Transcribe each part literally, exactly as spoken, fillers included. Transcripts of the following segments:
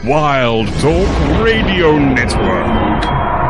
Wild Talk Radio Network.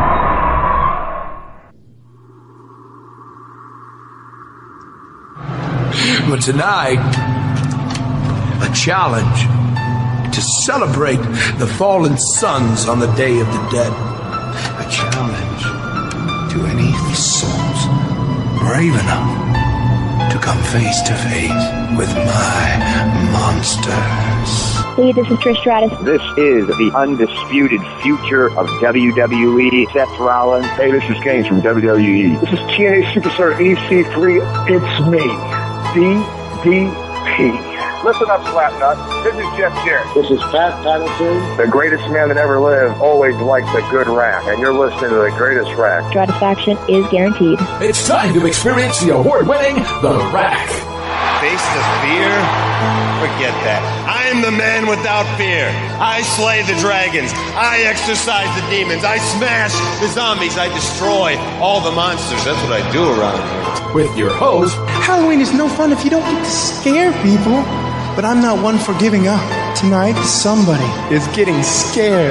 But tonight, a challenge to celebrate the fallen sons on the Day of the Dead. A challenge to any souls brave enough to come face to face with my monsters. Hey, this is Trish Stratus. This is the undisputed future of W W E, Seth Rollins. Hey, this is Kane from W W E. This is T N A Superstar E C three. It's me, D D P. Listen up, Slapnut. This is Jeff Jarrett. This is Pat Patterson. The greatest man that ever lived always liked a good rack, and you're listening to the greatest rack. Satisfaction is guaranteed. It's time to experience the award-winning The Rack. Face the fear? Forget that. I'm the man without fear. I slay the dragons. I exorcise the demons. I smash the zombies. I destroy all the monsters. That's what I do around here. With your host, Halloween is no fun if you don't get to scare people. But I'm not one for giving up. Tonight, somebody is getting scared.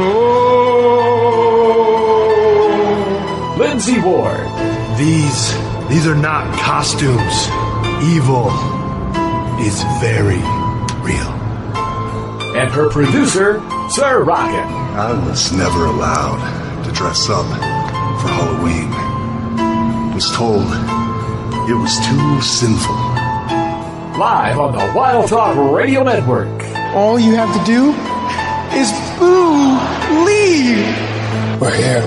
Oh! Lindsay Ward. These, these are not costumes. Evil is very real. And her producer, Sir Rocket. I was never allowed to dress up for Halloween. I was told it was too sinful. Live on the Wild Talk Radio Network. All you have to do is boo, leave. We're here.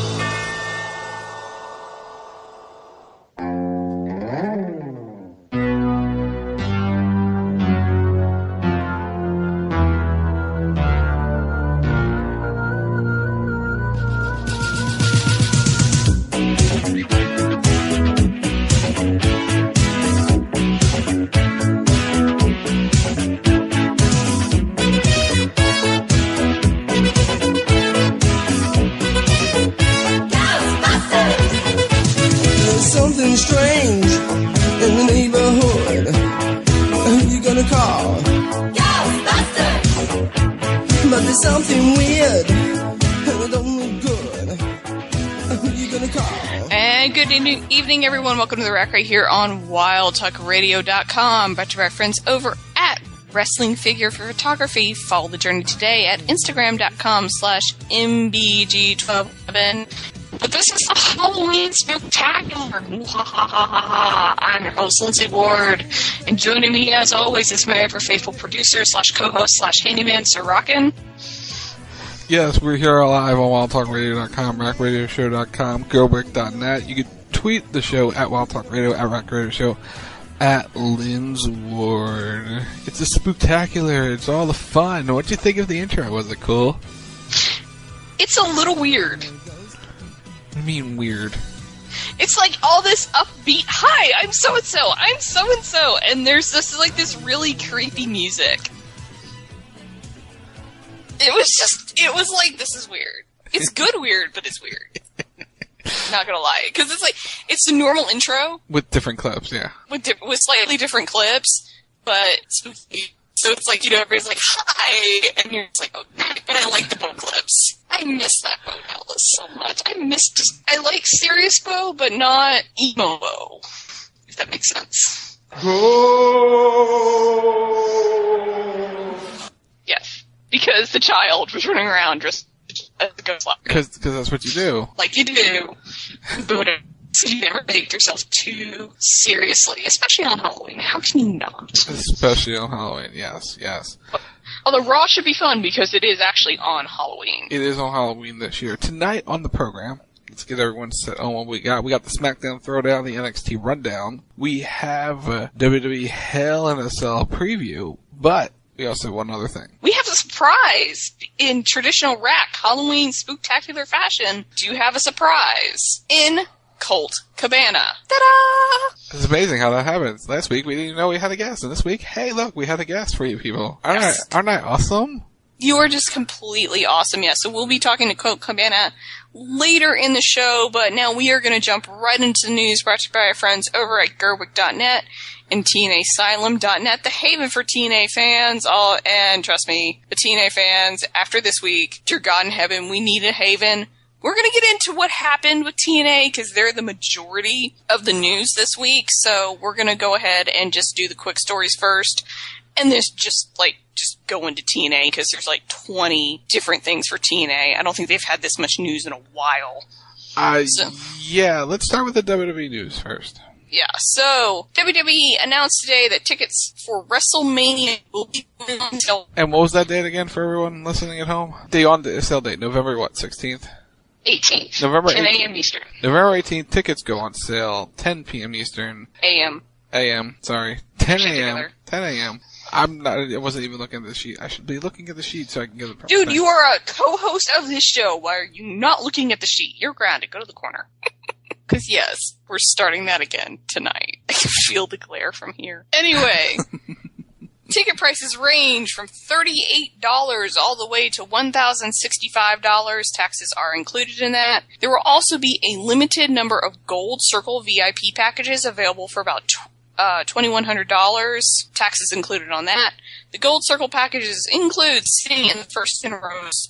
Evening, everyone. Welcome to The Rack right here on wild talk radio dot com. Brought to our friends over at Wrestling Figure for Photography. Follow the journey today at instagram dot com slash M B G twelve eleven. But this is the Halloween Spectacular. I'm your host, Lindsay Ward. And joining me, as always, is my ever faithful producer slash co-host slash handyman, Sir Rockin'. Yes, we're here live on wild talk radio dot com, rack radio show dot com, go brick dot net. You can tweet the show at Wild Talk Radio, at Rack Radio Show, at Lynn's Ward. It's a spectacular. It's all the fun. What'd you think of the intro? Was it cool? It's a little weird. What do you mean weird? It's like all this upbeat, hi, I'm so-and-so, I'm so-and-so, and there's this, like, this really creepy music. It was just, it was like, this is weird. It's good weird, but it's weird. Not gonna lie, because it's like it's a normal intro with different clips, yeah, with di- with slightly different clips, but spooky. So it's like, you know, everybody's like, "Hi," and you're just like, "Okay," but I like the Bo clips. I miss that Bo Dallas so much. I miss just I like serious Bo, but not emo Bo. If that makes sense. Oh. Yes, because the child was running around dressed as a ghost locker. Because that's what you do. Like you do. But you never take yourself too seriously, especially on Halloween. How can you not? Especially on Halloween, yes, yes. Although Raw should be fun because it is actually on Halloween. It is on Halloween this year. Tonight on the program, let's get everyone set on what we got. We got the SmackDown Throwdown, the N X T Rundown. We have a W W E Hell in a Cell preview, but we also have one other thing. We have a surprise in traditional Rack Halloween spooktacular fashion. Do you have a surprise in Colt Cabana? Ta-da! It's amazing how that happens. Last week we didn't even know we had a guest, and this week, hey, look, we had a guest for you people. Aren't, yes. I, aren't I awesome? You are just completely awesome, yes. So we'll be talking to Colt Cabana later in the show, but now we are going to jump right into the news brought to you by our friends over at Gerwig dot net and T N A Asylum dot net, the haven for T N A fans. All, and trust me, the T N A fans, after this week, dear God in heaven, we need a haven. We're going to get into what happened with T N A because they're the majority of the news this week, so we're going to go ahead and just do the quick stories first. And there's just, like, just go into T N A, because there's, like, twenty different things for T N A. I don't think they've had this much news in a while. Uh, so, yeah, let's start with the W W E news first. Yeah, so, W W E announced today that tickets for WrestleMania will be on sale. And what was that date again for everyone listening at home? The on the sale date, November, what, sixteenth? eighteenth. November ten a.m. Eastern. November eighteenth, tickets go on sale, ten p.m. Eastern. A M. A M, sorry. ten a.m. ten a.m. I'm not, I wasn't even looking at the sheet. I should be looking at the sheet so I can get the proper Dude, thing. you are a co-host of this show. Why are you not looking at the sheet? You're grounded. Go to the corner. Because, yes, we're starting that again tonight. I can feel the glare from here. Anyway, ticket prices range from thirty-eight dollars all the way to one thousand sixty-five dollars. Taxes are included in that. There will also be a limited number of Gold Circle V I P packages available for about Uh, twenty-one hundred dollars, taxes included on that. The Gold Circle packages include sitting in the first ten rows.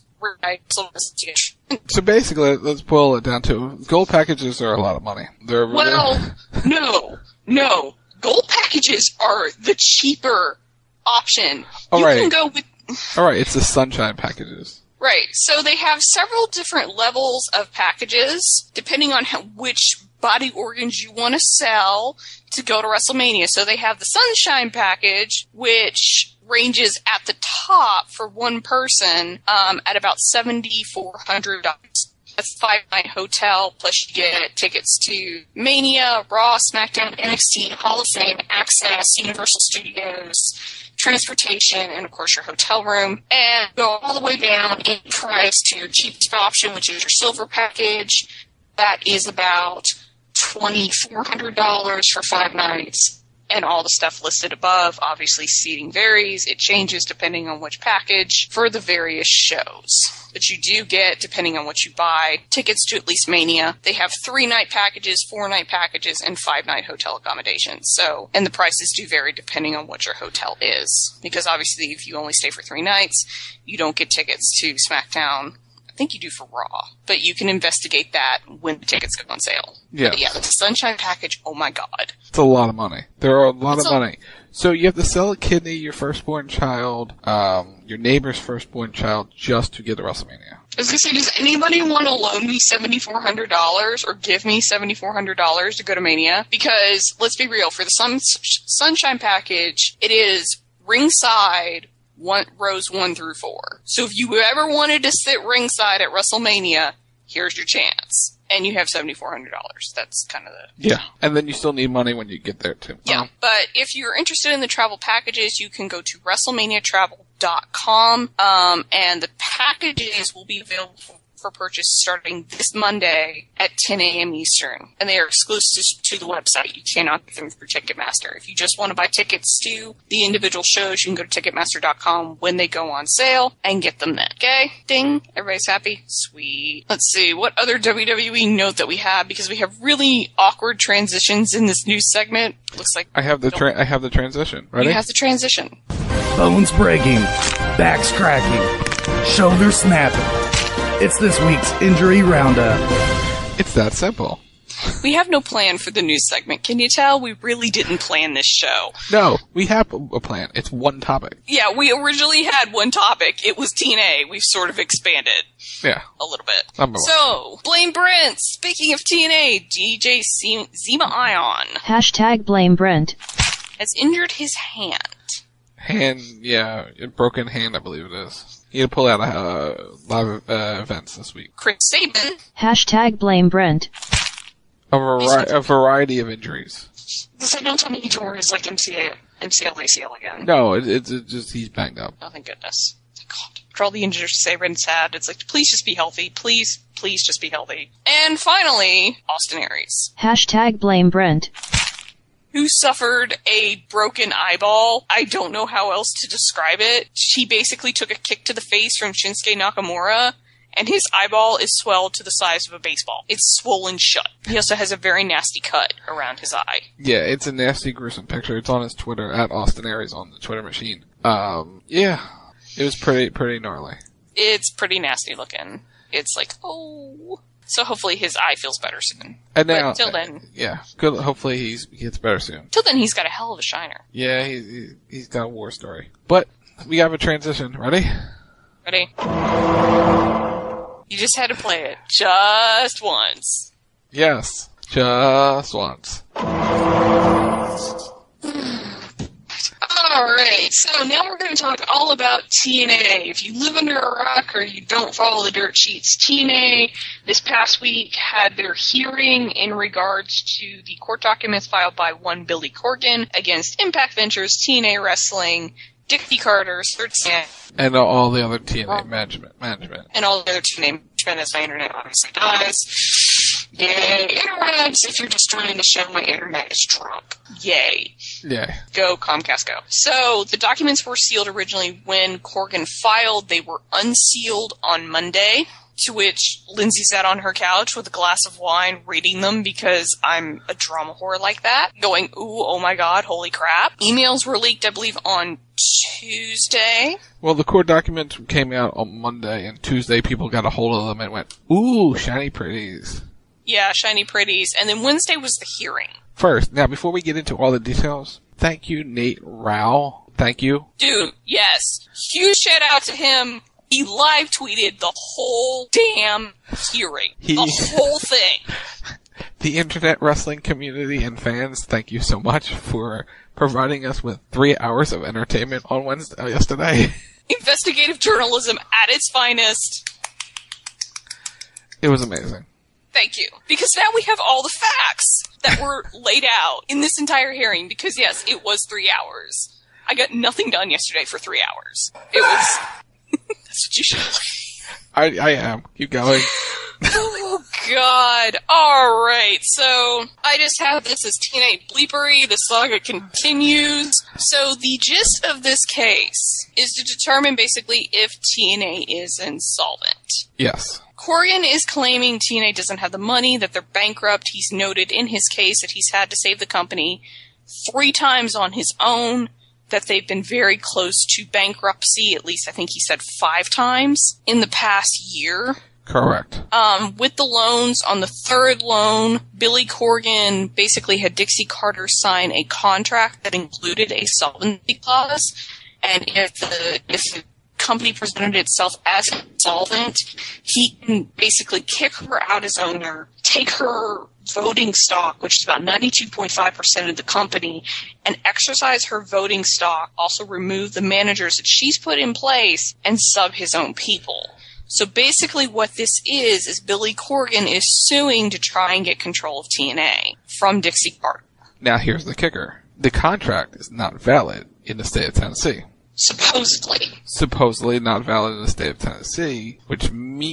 So basically, let's boil it down to, gold packages are a lot of money. They're well, no, no. Gold packages are the cheaper option. All you right. can go with... Alright, it's the Sunshine packages. Right, so they have several different levels of packages, depending on how, which body organs you want to sell to go to WrestleMania. So they have the Sunshine package, which ranges at the top for one person um, at about seven thousand four hundred dollars. That's a five-night hotel, plus you get tickets to Mania, Raw, SmackDown, N X T, Hall of Fame, Access, Universal Studios, transportation, and of course your hotel room, and go all the way down in price to your cheapest option, which is your silver package. That is about twenty-four hundred dollars for five nights, and all the stuff listed above. Obviously, seating varies. It changes depending on which package for the various shows. But you do get, depending on what you buy, tickets to at least Mania. They have three-night packages, four-night packages, and five-night hotel accommodations. So, and the prices do vary depending on what your hotel is. Because obviously, if you only stay for three nights, you don't get tickets to SmackDown. I think you do for Raw. But you can investigate that when the tickets go on sale. Yeah. But yeah, the Sunshine package, oh my god. It's a lot of money. There are a lot It's of a- money. So you have to sell a kidney, your firstborn child, um, your neighbor's firstborn child, just to get to WrestleMania. I was going to say, does anybody want to loan me seven thousand four hundred dollars or give me seven thousand four hundred dollars to go to Mania? Because, let's be real, for the sun, Sunshine package, it is ringside, one, rows one through four. So if you ever wanted to sit ringside at WrestleMania, here's your chance. And you have seven thousand four hundred dollars. That's kind of the... Yeah. And then you still need money when you get there, too. Yeah, Um, but if you're interested in the travel packages, you can go to WrestleMania Travel dot com, um, and the packages will be available for purchase starting this Monday at ten a.m. Eastern, and they are exclusive to the website. You cannot get them through Ticketmaster. If you just want to buy tickets to the individual shows, you can go to Ticketmaster dot com when they go on sale and get them then. Okay? Ding. Everybody's happy? Sweet. Let's see. What other W W E note that we have? Because we have really awkward transitions in this news segment. Looks like I have the tra- I have the transition. Ready? you have the transition. Bones breaking, backs cracking, shoulders snapping. It's this week's Injury Roundup. It's that simple. We have no plan for the news segment. Can you tell? We really didn't plan this show. No, we have a plan. It's one topic. Yeah, we originally had one topic. It was T N A. We've sort of expanded Yeah. a little bit. Number one. So, Blame Brent. Speaking of T N A, D J Se- Zema Ion Hashtag blame Brent. has injured his hand. Hand, yeah, a broken hand, I believe it is. He had to pull out a uh, live uh, events this week. Chris Sabin. Hashtag blame Brent. A, vari- a variety of injuries. So don't tell me he tore his like M C A, M C L A C L again. No, it, it's it's just he's banged up. Oh, thank goodness. Thank God. For all the injuries Sabin's had, it's like, please just be healthy. Please, please just be healthy. And finally, Austin Aries. Hashtag blame Brent. who suffered a broken eyeball. I don't know how else to describe it. He basically took a kick to the face from Shinsuke Nakamura, and his eyeball is swelled to the size of a baseball. It's swollen shut. He also has a very nasty cut around his eye. Yeah, it's a nasty, gruesome picture. It's on his Twitter, at Austin Aries on the Twitter machine. Um, yeah, it was pretty, pretty gnarly. It's pretty nasty looking. It's like, oh... So hopefully his eye feels better soon. And now, but till then... Yeah, good. Hopefully he's, he gets better soon. Till then, he's got a hell of a shiner. Yeah, he, he, he's got a war story. But, we have a transition. Ready? Ready? You just had to play it. Just once. Yes. Just once. Alright, so now we're going to talk all about T N A. If you live under a rock or you don't follow the dirt sheets, T N A this past week had their hearing in regards to the court documents filed by one Billy Corgan against Impact Ventures, T N A Wrestling, Dixie Carter's Third Stand, and all the other T N A management. management. And all the other T N A management, as my internet obviously does. Yay, internet! If you're just joining the show, my internet is drunk. Yay. Yeah. Go, Comcast, go. So, the documents were sealed originally when Corgan filed. They were unsealed on Monday, to which Lindsay sat on her couch with a glass of wine reading them because I'm a drama whore like that, going, ooh, oh my god, holy crap. Emails were leaked, I believe, on Tuesday. Well, the court documents came out on Monday, and Tuesday people got a hold of them and went, ooh, shiny pretties. Yeah, shiny pretties. And then Wednesday was the hearing. First, now before we get into all the details, thank you, Nate Rao. Thank you. Dude, yes. Huge shout out to him. He live tweeted the whole damn hearing. He, the whole thing. The internet wrestling community and fans, thank you so much for providing us with three hours of entertainment on Wednesday, uh, yesterday. Investigative journalism at its finest. It was amazing. Thank you. Because now we have all the facts that were laid out in this entire hearing, because yes, it was three hours. I got nothing done yesterday for three hours. It was... That's what you should I, I am. Keep going. Oh, God. All right. So, I just have this as T N A bleepery. The saga continues. So, the gist of this case is to determine basically if T N A is insolvent. Yes. Corgan is claiming T N A doesn't have the money, that they're bankrupt. He's noted in his case that he's had to save the company three times on his own, that they've been very close to bankruptcy, at least I think he said five times in the past year. Correct. Um, with the loans, on the third loan, Billy Corgan basically had Dixie Carter sign a contract that included a solvency clause, and if the, if the company presented itself as insolvent, he can basically kick her out as owner, take her voting stock, which is about ninety-two point five percent of the company, and exercise her voting stock, also remove the managers that she's put in place, and sub his own people. So basically what this is, is Billy Corgan is suing to try and get control of T N A from Dixie Carter. Now here's the kicker. The contract is not valid in the state of Tennessee. Supposedly. Supposedly not valid in the state of Tennessee, which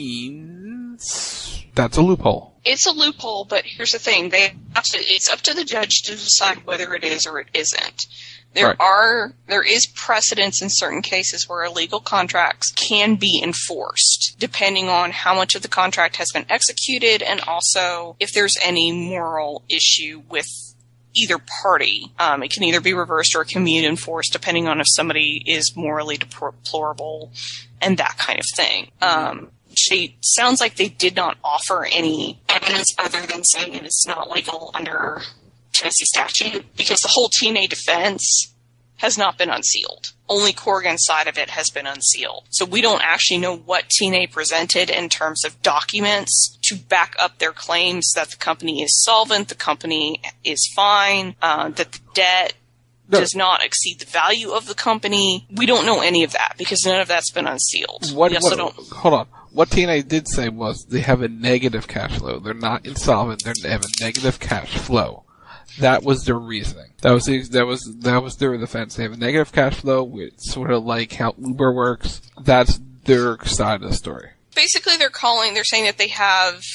means that's a loophole. It's a loophole, but here's the thing. They have to, it's up to the judge to decide whether it is or it isn't. There right. are, there is precedence in certain cases where illegal contracts can be enforced, depending on how much of the contract has been executed and also if there's any moral issue with either party. Um, it can either be reversed or it can be enforced depending on if somebody is morally deplorable and that kind of thing. Um, She sounds like they did not offer any evidence other than saying it is not legal under Tennessee statute, because the whole T N A defense has not been unsealed. Only Corgan's side of it has been unsealed. So we don't actually know what T N A presented in terms of documents to back up their claims that the company is solvent, the company is fine, uh, that the debt No. does not exceed the value of the company. We don't know any of that because none of that's been unsealed. What, we also what, don't. Hold on. What T N A did say was they have a negative cash flow. They're not insolvent. They're, they have a negative cash flow. That was their reasoning. That was the, that was that was their defense. They have a negative cash flow. It's sort of like how Uber works. That's their side of the story. Basically, they're calling. They're saying that they have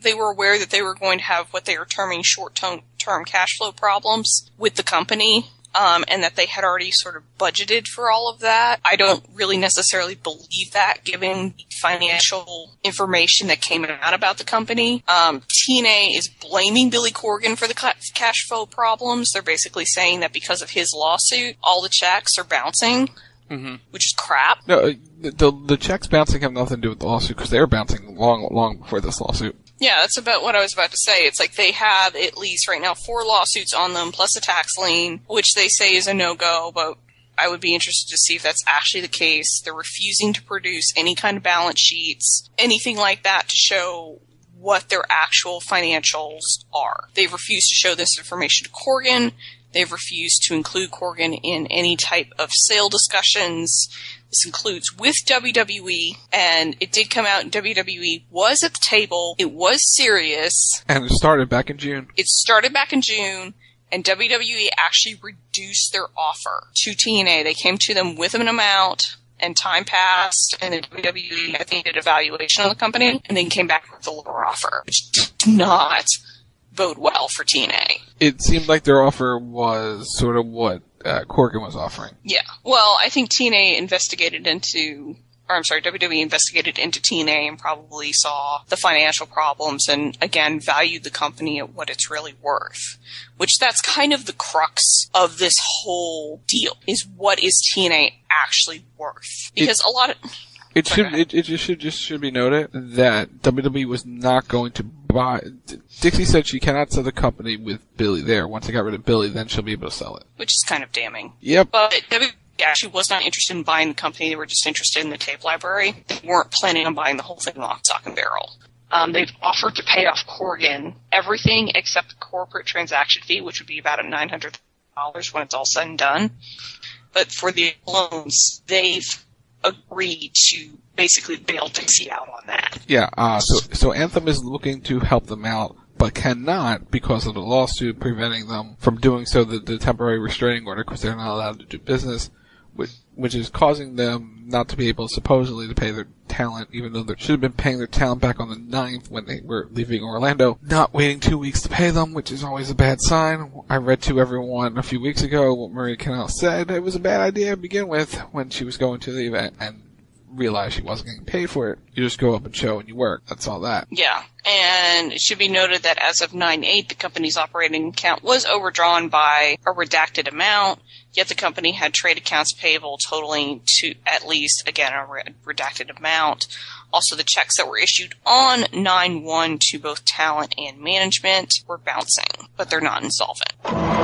they were aware that they were going to have what they were terming short-term term cash flow problems with the company. Um, and that they had already sort of budgeted for all of that. I don't really necessarily believe that, given financial information that came out about the company. Um, T N A is blaming Billy Corgan for the ca- cash flow problems. They're basically saying that because of his lawsuit, all the checks are bouncing, mm-hmm. which is crap. No, the, the the checks bouncing have nothing to do with the lawsuit, because they were bouncing long, long before this lawsuit. Yeah, that's about what I was about to say. It's like they have at least right now four lawsuits on them, plus a tax lien, which they say is a no-go, but I would be interested to see if that's actually the case. They're refusing to produce any kind of balance sheets, anything like that to show what their actual financials are. They've refused to show this information to Corgan. They've refused to include Corgan in any type of sale discussions. This includes with W W E, and it did come out, and W W E was at the table. It was serious. And it started back in June. It started back in June, and W W E actually reduced their offer to T N A. They came to them with an amount, and time passed, and then W W E, I think, did a valuation on the company, and then came back with a lower offer, which did not bode well for T N A. It seemed like their offer was sort of what uh, Corgan was offering. Yeah. Well, I think T N A investigated into, or I'm sorry, W W E investigated into T N A and probably saw the financial problems and, again, valued the company at what it's really worth. Which that's kind of the crux of this whole deal, is what is T N A actually worth? Because it, a lot of... It should it, it just should just should be noted that W W E was not going to buy. Dixie said she cannot sell the company with Billy there. Once they got rid of Billy, then she'll be able to sell it. Which is kind of damning. Yep. But W W E actually was not interested in buying the company. They were just interested in the tape library. They weren't planning on buying the whole thing lock, stock, and barrel. Um, they've offered to pay off Corgan everything except the corporate transaction fee, which would be about nine hundred dollars when it's all said and done. But for the loans, they've agreed to basically bail Dixie out on that. Yeah, uh, so, so Anthem is looking to help them out, but cannot because of the lawsuit preventing them from doing so, the, the temporary restraining order, because they're not allowed to do business, which, which is causing them not to be able, supposedly, to pay their talent, even though they should have been paying their talent back on the ninth when they were leaving Orlando, not waiting two weeks to pay them, which is always a bad sign. I read to everyone a few weeks ago what Maria Kanellis said. It was a bad idea to begin with when she was going to the event and realized she wasn't getting paid for it. You just go up and show and you work. That's all that. Yeah, and it should be noted that as of nine eight, the company's operating account was overdrawn by a redacted amount, yet the company had trade accounts payable totaling to at least, again, a redacted amount. Also, the checks that were issued on nine one to both talent and management were bouncing, but they're not insolvent.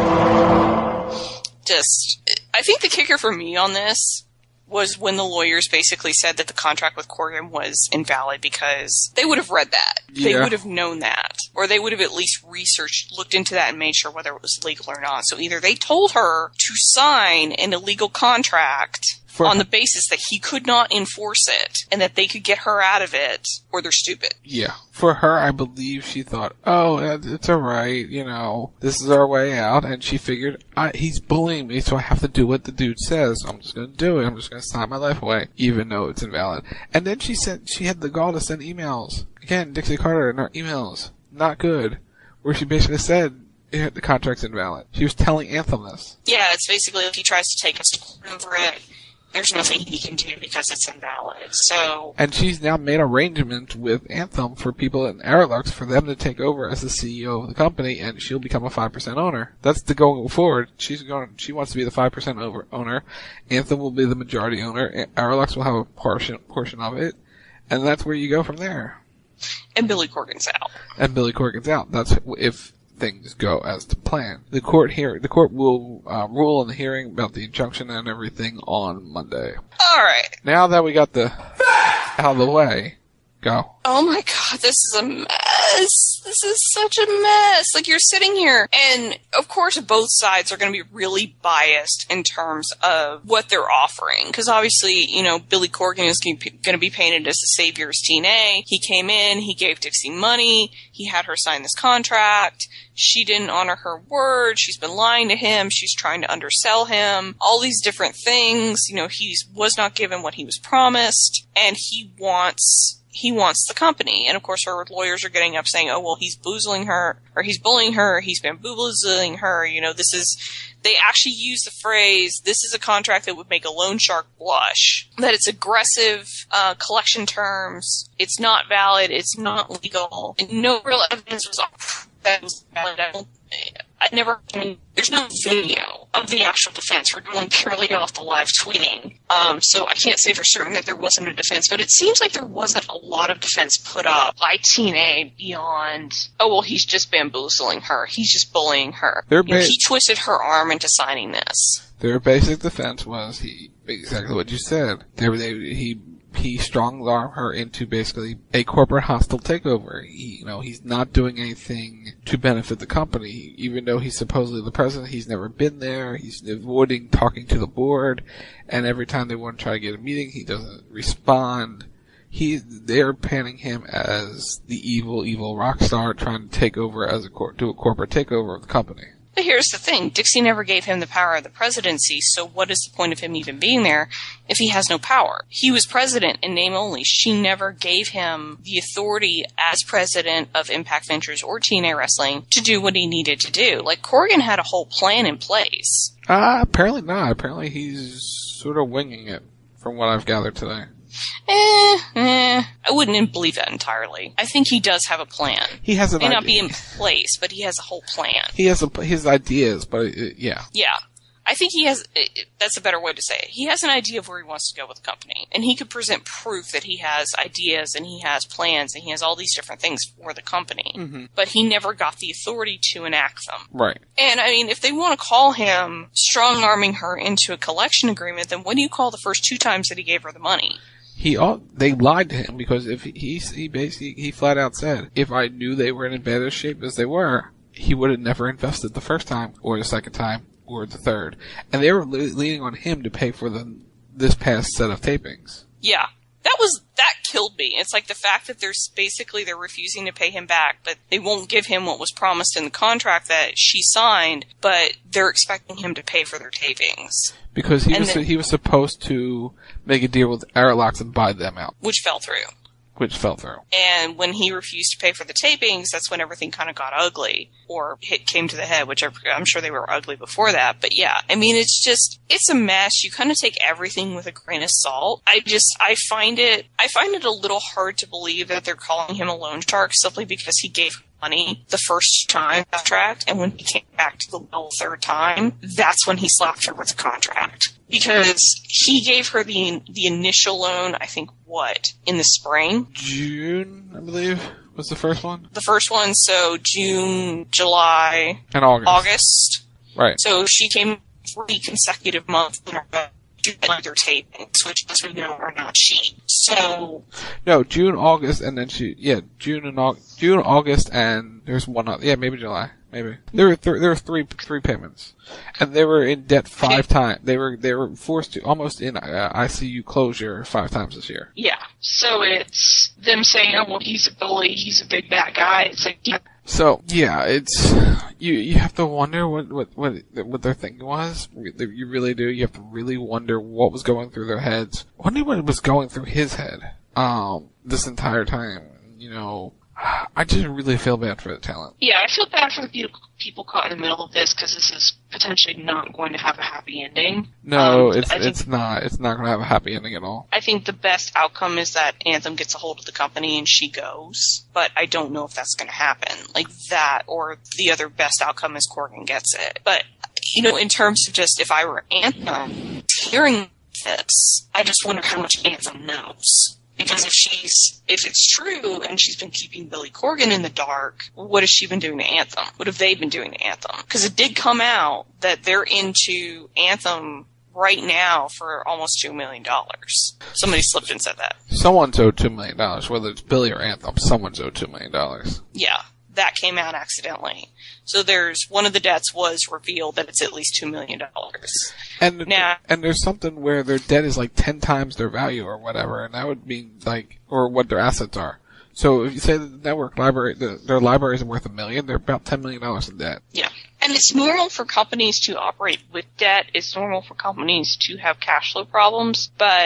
Just, I think the kicker for me on this was when the lawyers basically said that the contract with Corgan was invalid because they would have read that. Yeah. They would have known that. Or they would have at least researched, looked into that and made sure whether it was legal or not. So either they told her to sign an illegal contract For on the basis that he could not enforce it and that they could get her out of it, or they're stupid. Yeah. For her, I believe she thought, oh, it's alright, you know, this is our way out, and she figured, I, he's bullying me, so I have to do what the dude says. I'm just gonna do it. I'm just gonna sign my life away, even though it's invalid. And then she sent, she had the gall to send emails. Again, Dixie Carter in her emails. Not good. Where she basically said, yeah, the contract's invalid. She was telling Anthem this. Yeah, it's basically if he tries to take us to court over it, there's nothing he can do because it's invalid. So, and she's now made arrangements with Anthem for people in Aerolux for them to take over as the C E O of the company, and she'll become a five percent owner. That's the going forward. She's going. She wants to be the five percent over owner. Anthem will be the majority owner. Aerolux will have a portion portion of it, and that's where you go from there. And Billy Corgan's out. And Billy Corgan's out. That's if things go as to plan. The court here, the court will uh, rule in the hearing about the injunction and everything on Monday. All right. Now that we got the out of the way, go. Oh my God, this is a mess. This is such a mess. Like, you're sitting here, and of course both sides are going to be really biased in terms of what they're offering. Because obviously, you know, Billy Corgan is going to be painted as the savior of T N A. He came in, he gave Dixie money, he had her sign this contract. She didn't honor her word. She's been lying to him. She's trying to undersell him. All these different things. You know, he was not given what he was promised, and he wants he wants the company. And of course her lawyers are getting up saying, oh, well, he's boozling her, or he's bullying her, he's bamboozling her, you know, this is, they actually use the phrase, this is a contract that would make a loan shark blush. That it's aggressive, uh, collection terms, it's not valid, it's not legal, and no real evidence was offered that was valid. I don't, I never, I mean, there's no video of the actual defense. We're going purely off the live tweeting. Um, so I can't say for certain that there wasn't a defense, but it seems like there wasn't a lot of defense put up by T N A beyond, oh, well, he's just bamboozling her. He's just bullying her. You know, he twisted her arm into signing this. Their basic defense was he, exactly what you said. They, they, he, He strong-armed her into basically a corporate hostile takeover. He, you know, he's not doing anything to benefit the company. Even though he's supposedly the president, he's never been there. He's avoiding talking to the board. And every time they want to try to get a meeting, he doesn't respond. He, they're panning him as the evil, evil rock star trying to take over as a cor- do a corporate takeover of the company. But here's the thing. Dixie never gave him the power of the presidency, so what is the point of him even being there if he has no power? He was president in name only. She never gave him the authority as president of Impact Ventures or T N A Wrestling to do what he needed to do. Like, Corgan had a whole plan in place. Uh, apparently not. Apparently he's sort of winging it, from what I've gathered today. Eh, eh, I wouldn't believe that entirely. I think he does have a plan. He has an It may not idea. be in place, but he has a whole plan. He has a, his ideas, but uh, yeah. Yeah. I think he has, that's a better way to say it. He has an idea of where he wants to go with the company. And he could present proof that he has ideas and he has plans and he has all these different things for the company. Mm-hmm. But he never got the authority to enact them. Right. And, I mean, if they want to call him strong-arming her into a collection agreement, then what do you call the first two times that he gave her the money? He all, they lied to him because if he, he, he basically, he flat out said, if I knew they were in as bad a shape as they were, he would have never invested the first time or the second time or the third. And they were le- leaning on him to pay for the, this past set of tapings. Yeah. That was, that killed me. It's like the fact that there's basically they're refusing to pay him back, but they won't give him what was promised in the contract that she signed, but they're expecting him to pay for their tapings. Because he And was then- he was supposed to make a deal with Airlocks and buy them out, Which fell through. which fell through. And when he refused to pay for the tapings, that's when everything kind of got ugly, or hit came to the head, which I'm sure they were ugly before that. But yeah, I mean, it's just, it's a mess. You kind of take everything with a grain of salt. I just, I find it, I find it a little hard to believe that they're calling him a loan shark simply because he gave money the first time contract, and when he came back to the well third time, that's when he slapped her with the contract. Because he gave her the the initial loan, I think, what, in the spring? June, I believe, was the first one. The first one, so June, July, And August. August. Right. So she came three consecutive months in a row to get their tapings, which, as we know, are not cheap. So, No, June, August, and then she, yeah, June and August, June, August, and there's one other, yeah, maybe July, maybe. There were, th- there were three, three payments. And they were in debt five times. They were, they were forced to, almost in uh, I C U closure five times this year. yeah. So it's them saying, oh, well, he's a bully, he's a big bad guy. It's like, yeah. So, yeah, it's, you, you have to wonder what, what, what, what their thinking was. You really do. You have to really wonder what was going through their heads. Wonder what was going through his head, um, this entire time. You know, I just really feel bad for the talent. Yeah, I feel bad for the people, people caught in the middle of this, because this is potentially not going to have a happy ending. No, Um, it's, I think- it's not. It's not gonna have a happy ending at all. I think the best outcome is that Anthem gets a hold of the company and she goes, but I don't know if that's going to happen. Like that, or the other best outcome is Corgan gets it. But, you know, in terms of just if I were Anthem, hearing this, I just wonder how much Anthem knows. Because if she's, if it's true and she's been keeping Billy Corgan in the dark, what has she been doing to Anthem? What have they been doing to Anthem? Because it did come out that they're into Anthem right now for almost two million dollars. Somebody slipped and said that. Someone's owed two million dollars, whether it's Billy or Anthem. Someone's owed two million dollars. Yeah, that came out accidentally. So there's, one of the debts was revealed that it's at least two million dollars. And Now- and there's something where their debt is like ten times their value or whatever, and that would mean like, or what their assets are. So if you say that the network library, the, their library isn't worth a million, they're about ten million dollars in debt. Yeah. And it's normal for companies to operate with debt. It's normal for companies to have cash flow problems. But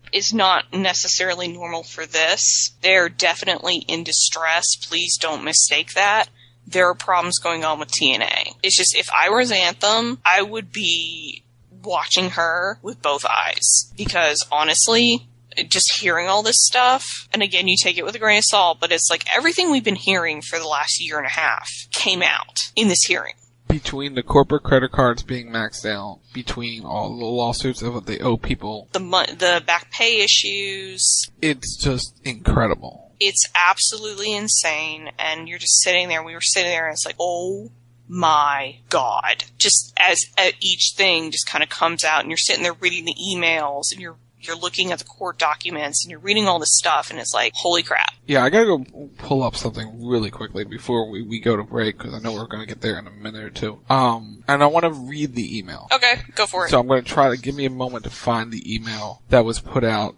is not necessarily normal for this. They're definitely in distress. Please don't mistake that. There are problems going on with T N A. It's just, if I was Anthem, I would be watching her with both eyes. Because honestly, just hearing all this stuff, and again, you take it with a grain of salt, but it's like everything we've been hearing for the last year and a half came out in this hearing. Between the corporate credit cards being maxed out, between all the lawsuits of what they owe people, The mo- the back pay issues. it's just incredible. It's absolutely insane, and you're just sitting there, we were sitting there, and it's like, oh my god. Just as uh, each thing just kind of comes out, and you're sitting there reading the emails, and you're you're looking at the court documents, and you're reading all this stuff, and it's like, holy crap. Yeah, I gotta go pull up something really quickly before we, we go to break, because I know we're gonna get there in a minute or two. Um, and I want to read the email. Okay, go for it. So I'm gonna try to give me a moment to find the email that was put out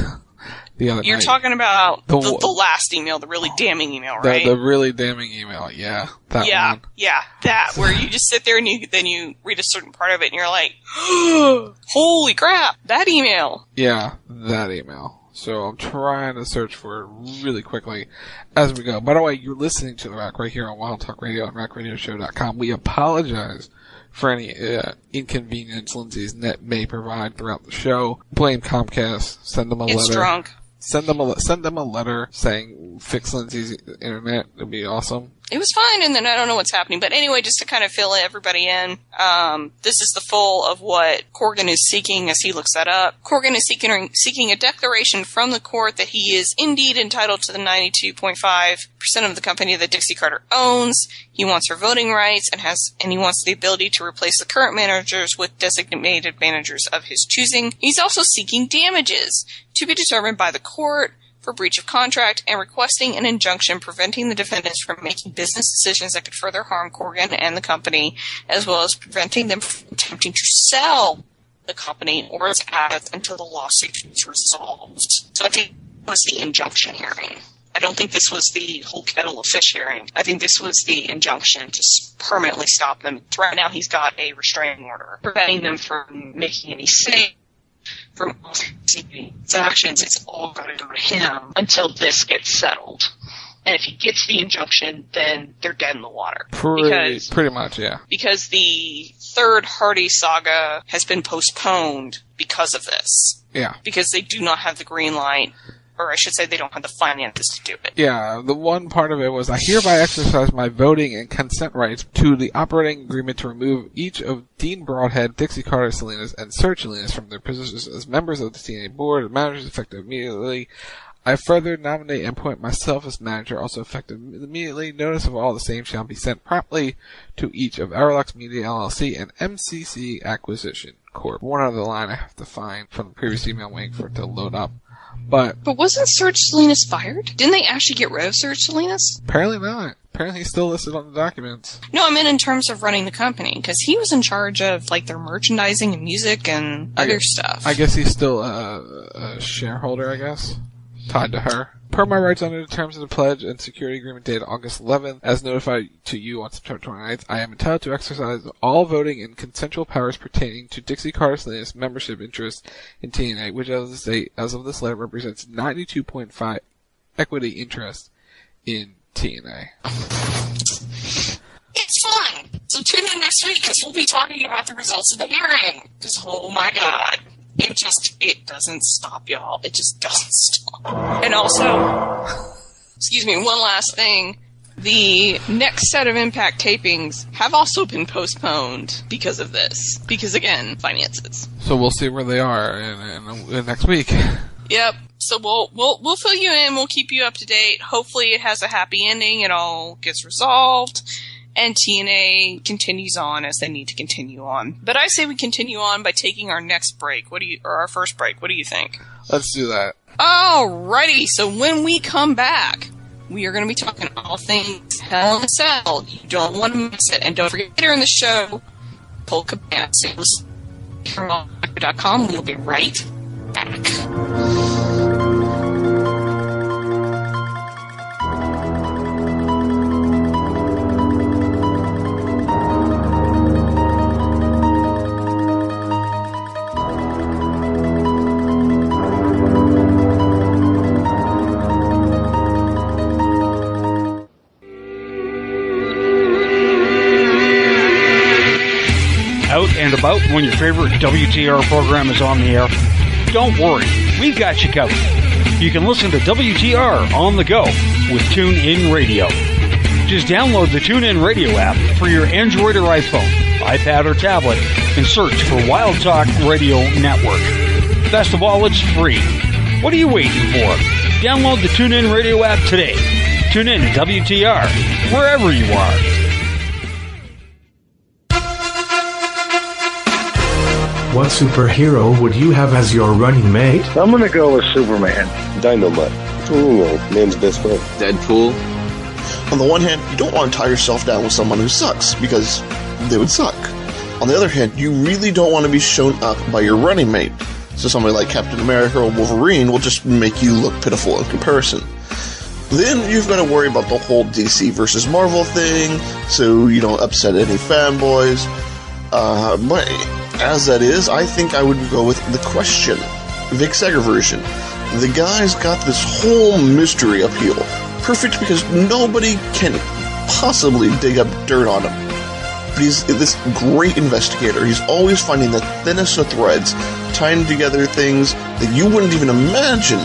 the other You're night. talking about the, The- the last email, the really damning email, The, right? the really damning email, yeah. That yeah, one. yeah, that, where you just sit there and you then you read a certain part of it and you're like, holy crap, that email. Yeah, that email. So I'm trying to search for it really quickly as we go. By the way, you're listening to The Rack right here on Wild Talk Radio and rack radio show dot com. We apologize for any uh, inconvenience Lindsay's net may provide throughout the show. Blame Comcast. Send them a It's letter. drunk. Send them a le- send them a letter saying fix Lindsay's internet. It'd be awesome. It was fine, and then I don't know what's happening. But anyway, just to kind of fill everybody in, um, this is the full of what Corgan is seeking as he looks that up. Corgan is seeking seeking a declaration from the court that he is indeed entitled to the ninety-two point five percent of the company that Dixie Carter owns. He wants her voting rights and has, and he wants the ability to replace the current managers with designated managers of his choosing. He's also seeking damages to be determined by the court for breach of contract and requesting an injunction preventing the defendants from making business decisions that could further harm Corgan and the company, as well as preventing them from attempting to sell the company or its assets until the lawsuit is resolved. So I think it was the injunction hearing. I don't think this was the whole kettle of fish hearing. I think this was the injunction to permanently stop them. Right now he's got a restraining order preventing them from making any sales, from its actions. It's all got to go to him until this gets settled. And if he gets the injunction, then they're dead in the water. Pretty, because, pretty much, yeah. Because the third Hardy saga has been postponed because of this. Yeah. Because they do not have the green light, or I should say they don't have the finances to do it. Yeah, the one part of it was, I hereby exercise my voting and consent rights to the operating agreement to remove each of Dean Broadhead, Dixie Carter Salinas, and Serge Salinas from their positions as members of the T N A board of managers effective immediately. I further nominate and appoint myself as manager, also effective immediately. Notice of all the same shall be sent promptly to each of Aerolux Media L L C and M C C Acquisition Corp. One other line I have to find from the previous email, waiting for it to load up. But But wasn't Serge Salinas fired? Didn't they actually get rid of Serge Salinas? apparently not. Apparently he's still listed on the documents. No, I meant in terms of running the company, because he was in charge of like their merchandising and music and I other guess, stuff. I guess he's still a, a shareholder, I guess. Tied to her. Per my rights under the terms of the pledge and security agreement dated August eleventh, as notified to you on September twenty-ninth, I am entitled to exercise all voting and consensual powers pertaining to Dixie Carter Salinas membership interest in T N A, which as of this date, as of this letter, represents ninety-two point five equity interest in T N A. It's fine. So tune in next week, because we'll be talking about the results of the hearing. Because, oh my god. It just, it doesn't stop, y'all. It just doesn't stop. And also, excuse me, one last thing. The next set of Impact tapings have also been postponed because of this. Because, again, finances. So we'll see where they are in, in, in next week. Yep. So we'll, we'll, we'll fill you in. We'll keep you up to date. Hopefully it has a happy ending. It all gets resolved. And T N A continues on as they need to continue on. But I say we continue on by taking our next break. What do you, or our first break? What do you think? Let's do that. Alrighty. So when we come back, we are going to be talking all things Hell in a Cell. You don't want to miss it. And don't forget later in the show, Polka Band Sales from all dot com. We'll be right back. when your favorite W T R program is on the air? Don't worry, we've got you covered. You can listen to W T R on the go with TuneIn Radio. Just download the TuneIn Radio app for your Android or iPhone, iPad or tablet, and search for Wild Talk Radio Network. Best of all, it's free. What are you waiting for? Download the TuneIn Radio app today. Tune in to W T R, wherever you are. What superhero would you have as your running mate? I'm going to go with Superman. Dynamite. Ooh, man's best friend. Deadpool. On the one hand, you don't want to tie yourself down with someone who sucks, because they would suck. On the other hand, you really don't want to be shown up by your running mate. So somebody like Captain America or Wolverine will just make you look pitiful in comparison. Then you've got to worry about the whole D C versus Marvel thing, so you don't upset any fanboys. Uh, but as that is, I think I would go with The Question, Vic Sager version. The guy's got this whole mystery appeal. Perfect because nobody can possibly dig up dirt on him. But he's this great investigator. He's always finding the thinnest of threads, tying together things that you wouldn't even imagine,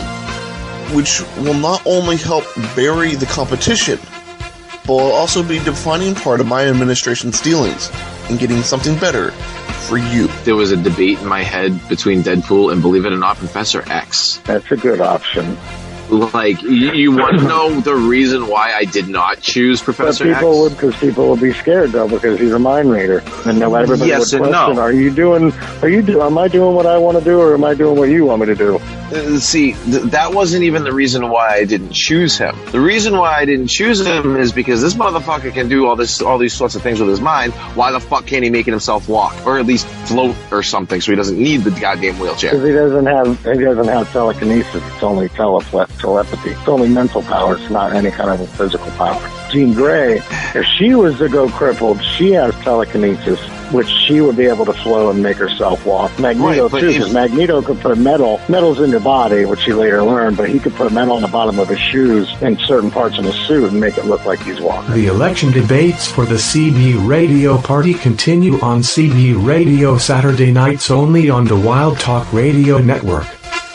which will not only help bury the competition, but will also be a defining part of my administration's dealings in getting something better for you. There was a debate in my head between Deadpool and, believe it or not, Professor X. That's a good option. Like, you, you want to know the reason why I did not choose Professor but people X? would, because people would be scared though, because he's a mind reader, and no everybody yes would and question: no. Are you doing? Are you? Do, am I doing what I want to do, or am I doing what you want me to do? Uh, see, th- that wasn't even the reason why I didn't choose him. The reason why I didn't choose him is because this motherfucker can do all this, all these sorts of things with his mind. Why the fuck can't he make himself walk, or at least float or something, so he doesn't need the goddamn wheelchair? Because he doesn't have he doesn't have telekinesis. It's only tele- telepathy. It's only mental power. It's not any kind of a physical power. Jean Grey, if she was to go crippled, she has telekinesis, which she would be able to flow and make herself walk. Magneto, right, too, because Magneto could put metal, metal's in your body, which he later learned, but he could put metal on the bottom of his shoes in certain parts of his suit and make it look like he's walking. The election debates for the C B Radio Party continue on C B Radio Saturday nights only on the Wild Talk Radio Network.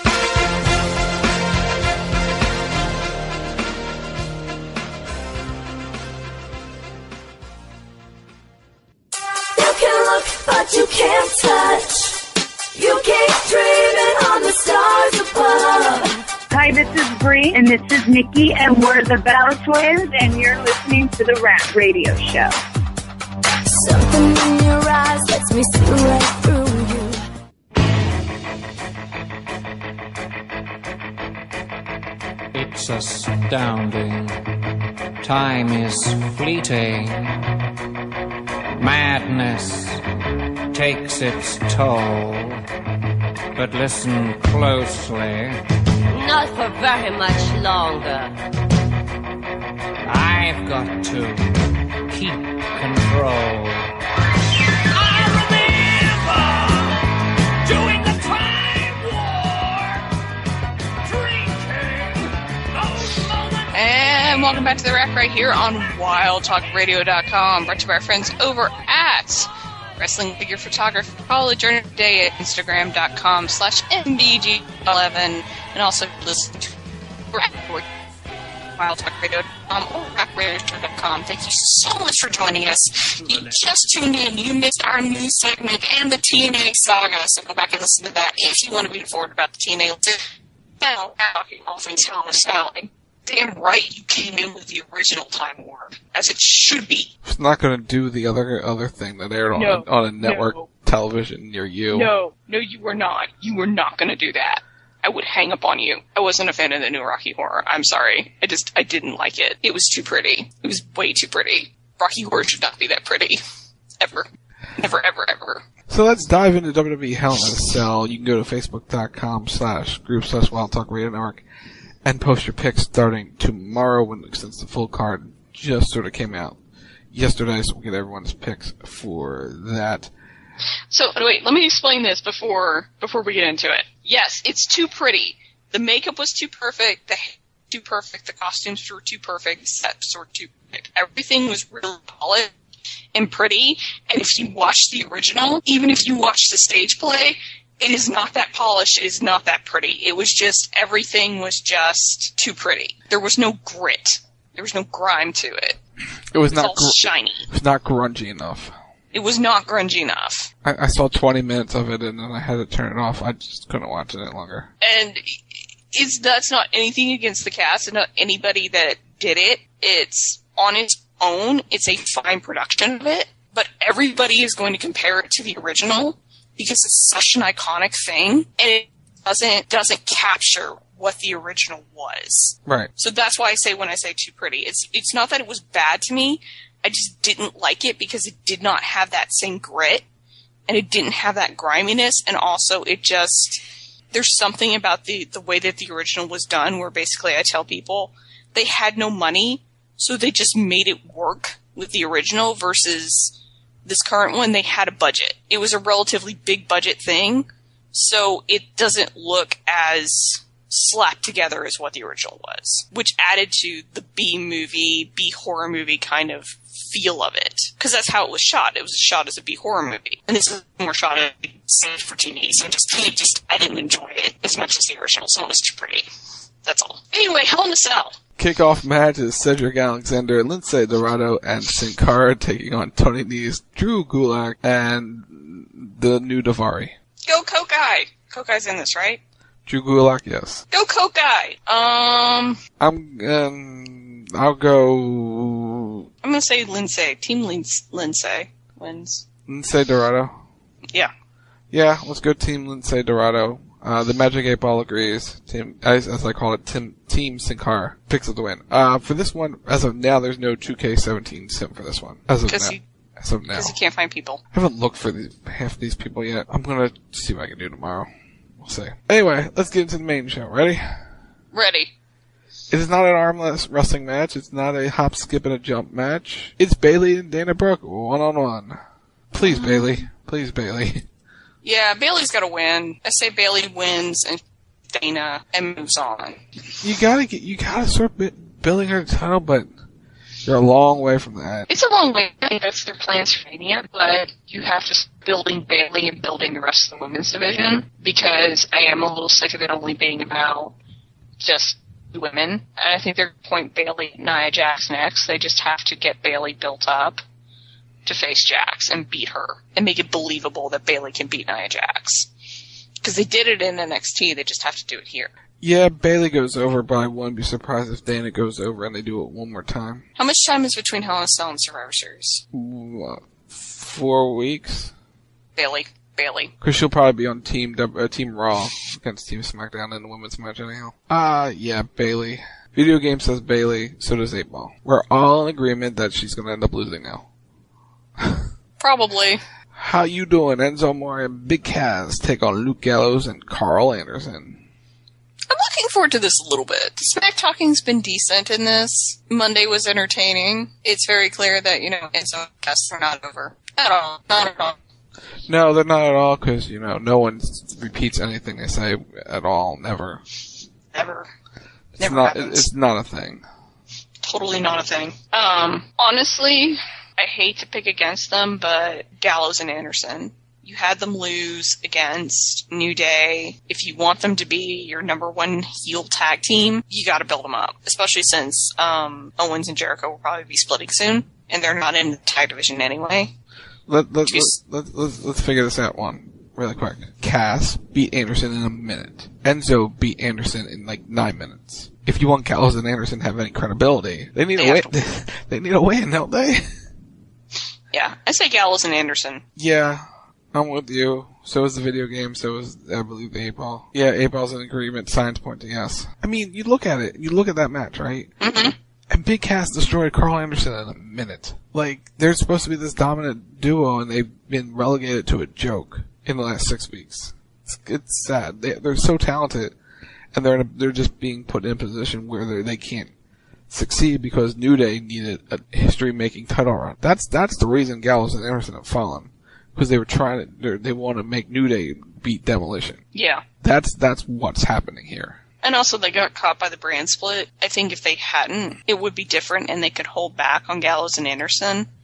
You can't touch. You keep dreaming on the stars above. Hi, this is Bree, and this is Nikki, and we're the Battle Twins, and you're listening to the Rat Radio Show. Something in your eyes lets me see right through you. It's astounding. Time is fleeting. Madness takes its toll, but listen closely. Not for very much longer. I've got to keep control. I remember doing the time war, drinking those moments. And welcome back to the Rack right here on wild talk radio dot com, brought to you by our friends over at Wrestling Figure Photography. Follow the journey today at instagram dot com slash M B G eleven, and also listen to wild talk radio dot com or rack radio show dot com. Thank you so much for joining us. You just tuned in. You missed our news segment and the T N A saga, so go back and listen to that if you want to be informed about the T N A. Now, talking all things Hell in a Cell. Damn right you came in with the original Time Warp, as it should be. It's not going to do the other other thing that aired on, No, a, on a network no. television near you. No, no, you were not. You were not going to do that. I would hang up on you. I wasn't a fan of the new Rocky Horror. I'm sorry. I just, I didn't like it. It was too pretty. It was way too pretty. Rocky Horror should not be that pretty. Ever. Never, ever, ever. So let's dive into W W E Hell in a Cell. You can go to facebook dot com slash group slash Wild Talk Radio Network and post your picks starting tomorrow, when since the full card just sort of came out yesterday, so we'll get everyone's picks for that. So, wait, let me explain this before before we get into it. Yes, it's too pretty. The makeup was too perfect, the hair was too perfect, the costumes were too perfect, the sets were too perfect. Everything was really polished, and pretty. And if you watch the original, even if you watch the stage play, it is not that polished. It is not that pretty. It was just, everything was just too pretty. There was no grit. There was no grime to it. It was, it was not all gr- shiny. It was not grungy enough. It was not grungy enough. I, I saw twenty minutes of it and then I had to turn it off. I just couldn't watch it any longer. And it's, that's not anything against the cast and not anybody that did it. It's on its own. It's a fine production of it. But everybody is going to compare it to the original because it's such an iconic thing. And it doesn't, doesn't capture what the original was. Right. So that's why I say when I say too pretty, it's it's not that it was bad to me. I just didn't like it because it did not have that same grit, and it didn't have that griminess, and also it just, there's something about the, the way that the original was done where basically I tell people they had no money, so they just made it work with the original versus this current one. They had a budget. It was a relatively big budget thing, so it doesn't look as slapped together as what the original was, which added to the B-movie, B-horror movie kind of feel of it. Because that's how it was shot. It was shot as a B-horror movie. And this is more shot as safe for T V. So just, just, I didn't enjoy it as much as the original, so it was too pretty. That's all. Anyway, Hell in a Cell. Kickoff match is Cedric Alexander, Lince Dorado, and Sin Cara taking on Tony Nese, Drew Gulak, and the new Daivari. Go Kokai! Kokai's in this, right? Drew Gulak, yes. Go Kokai! Um... I'm, um, I'll go... I'm gonna say Lince. Team Lince, Lince wins. Lince Dorado? Yeah. Yeah, let's go Team Lince Dorado. Uh, the Magic eight Ball agrees. Team, as, as I call it, Team, Team Sin Cara picks up the win. Uh, for this one, as of now, there's no two K seventeen sim for this one. As of now. He, as of now. Because you can't find people. I haven't looked for these, half of these people yet. I'm gonna see what I can do tomorrow. We'll see. Anyway, let's get into the main show. Ready? Ready. It is not an armless wrestling match. It's not a hop, skip, and a jump match. It's Bayley and Dana Brooke, one-on-one. Please, mm-hmm. Bayley. Please, Bayley. Yeah, Bayley's gotta win. I say Bayley wins and Dana and moves on. You gotta get, you gotta start building her title, but you're a long way from that. It's a long way. I think that's their plans for Mania, but you have to start building Bayley and building the rest of the women's division, because I am a little sick of it only being about just women. And I think they're going to point Bayley and Nia Jax next. They just have to get Bayley built up to face Jax and beat her and make it believable that Bayley can beat Nia Jax. Because they did it in N X T, they just have to do it here. Yeah, Bayley goes over, but I wouldn't be surprised if Dana goes over and they do it one more time. How much time is between Hell in a Cell and Survivor Series? Uh, four weeks. Bayley. Bayley. Because she'll probably be on Team uh, Team Raw against Team SmackDown in the women's match anyhow. Uh, yeah, Bayley. Video game says Bayley, so does eight Ball. We're all in agreement that she's going to end up losing now. Probably. How you doing? Enzo Amore and Big Cass take on Luke Gallows and Carl Anderson. I'm looking forward to this a little bit. The Smack Talking's been decent in this. Monday was entertaining. It's very clear that, you know, Enzo and Cass are not over. At all. Not at all. No, they're not at all, because, you know, no one repeats anything they say at all. Never. Never. It's Never not, happens. It's not a thing. Totally not a thing. Um, honestly, I hate to pick against them, but Gallows and Anderson, you had them lose against New Day. If you want them to be your number one heel tag team, you gotta build them up. Especially since, um, Owens and Jericho will probably be splitting soon, and they're not in the tag division anyway. Let, let, Just, let, let, let's, let's figure this out one really quick. Cass beat Anderson in a minute. Enzo beat Anderson in like nine minutes. If you want Gallows and Anderson to have any credibility, they need they a win. To... they need a win, don't they? Yeah, I say Gallows and Anderson. Yeah, I'm with you. So is the video game. So is, I believe, the eight Ball. Yeah, eight Ball's in agreement. Signs point to yes. I mean, you look at it. You look at that match, right? Mm-hmm. And Big Cass destroyed Carl Anderson in a minute. Like, they're supposed to be this dominant duo, and they've been relegated to a joke in the last six weeks. It's, it's sad. They, they're so talented, and they're in a, they're just being put in a position where they can't succeed because New Day needed a history-making title run. That's that's the reason Gallows and Anderson have fallen, because they were trying to they want to make New Day beat Demolition. Yeah, that's that's what's happening here. And also, they got caught by the brand split. I think if they hadn't, it would be different, and they could hold back on Gallows and Anderson.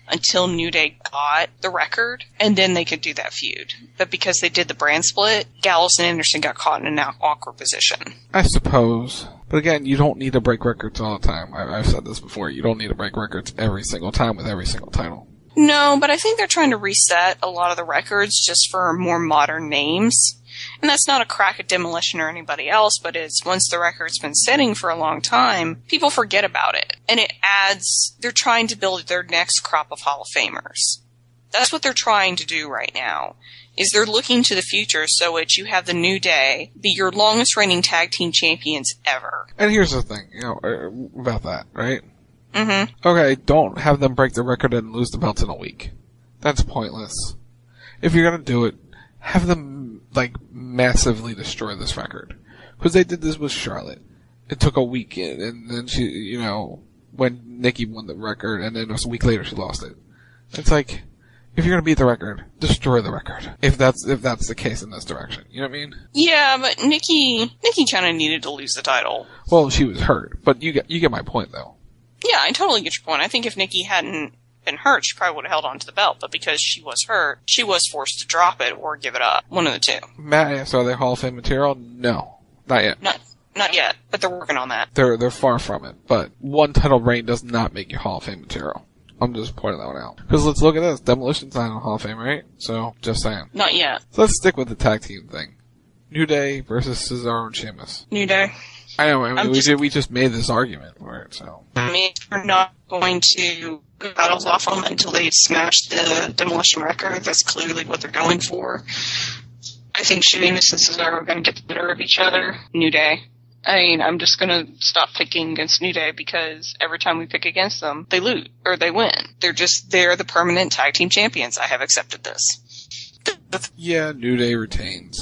until New Day got the record, and then they could do that feud. But because they did the brand split, Gallows and Anderson got caught in an awkward position. I suppose. But again, you don't need to break records all the time. I, I've said this before. You don't need to break records every single time with every single title. No, but I think they're trying to reset a lot of the records just for more modern names. And that's not a crack at Demolition or anybody else, but it's once the record's been sitting for a long time, people forget about it. And it adds, they're trying to build their next crop of Hall of Famers. That's what they're trying to do right now, is they're looking to the future so that you have the New Day be your longest reigning tag team champions ever. And here's the thing, you know, about that, right? Mm-hmm. Okay, don't have them break the record and lose the belts in a week. That's pointless. If you're gonna do it, have them, like, massively destroy this record. Because they did this with Charlotte. It took a week in, and then she, you know, when Nikki won the record, and then it was a week later she lost it. It's like, if you're gonna beat the record, destroy the record. If that's, if that's the case in this direction. You know what I mean? Yeah, but Nikki, Nikki kinda needed to lose the title. Well, she was hurt, but you get, you get my point though. Yeah, I totally get your point. I think if Nikki hadn't been hurt, she probably would have held on to the belt, but because she was hurt, she was forced to drop it or give it up. One of the two. Matt asks, are they Hall of Fame material? No. Not yet. Not, not yet, but they're working on that. They're, they're far from it, but one title reign does not make you Hall of Fame material. I'm just pointing that one out. Because let's look at this. Demolition's not in the Hall of Fame, right? So, just saying. Not yet. So let's stick with the tag team thing. New Day versus Cesaro and Sheamus. New Day. I know, I mean, we, just, did, we just made this argument for it, so. I mean, we're not going to go battles off them until they smash the Demolition record. That's clearly what they're going for. I think Sheamus and Cesaro are going to get the better of each other. New Day. I mean, I'm just going to stop picking against New Day because every time we pick against them, they lose, or they win. They're just, they're the permanent tag team champions. I have accepted this. Yeah, New Day retains.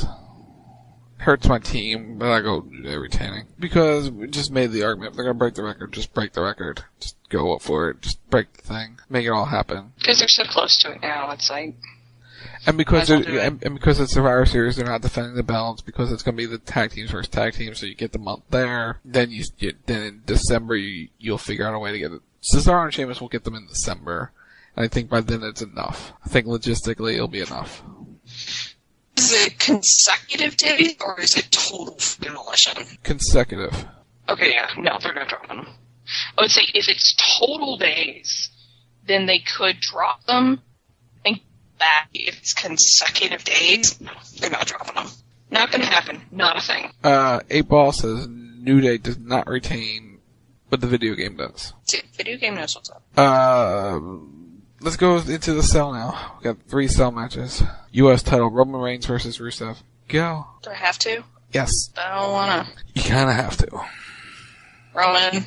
Hurts my team, but I go New Day retaining. Because we just made the argument. If they're gonna break the record, just break the record. Just go up for it. Just break the thing. Make it all happen. Because they're so close to it now, it's like... And because well it, and, and because it's Survivor Series, they're not defending the belts. Because it's gonna be the tag teams versus tag teams, so you get the month there. Then you, you then in December you, you'll figure out a way to get it. Cesaro and Sheamus will get them in December, and I think by then it's enough. I think logistically it'll be enough. Is it consecutive days, or is it total demolition? Consecutive. Okay, yeah, no, they're not dropping them. I would say if it's total days, then they could drop them. And back if it's consecutive days, they're not dropping them. Not gonna happen. Not a thing. Uh, eight Ball says New Day does not retain, but the video game does. See, video game knows what's up. Uh, let's go into the cell now. We got three cell matches. U S title, Roman Reigns versus Rusev. Go. Do I have to? Yes. I don't wanna. You kinda have to. Roman.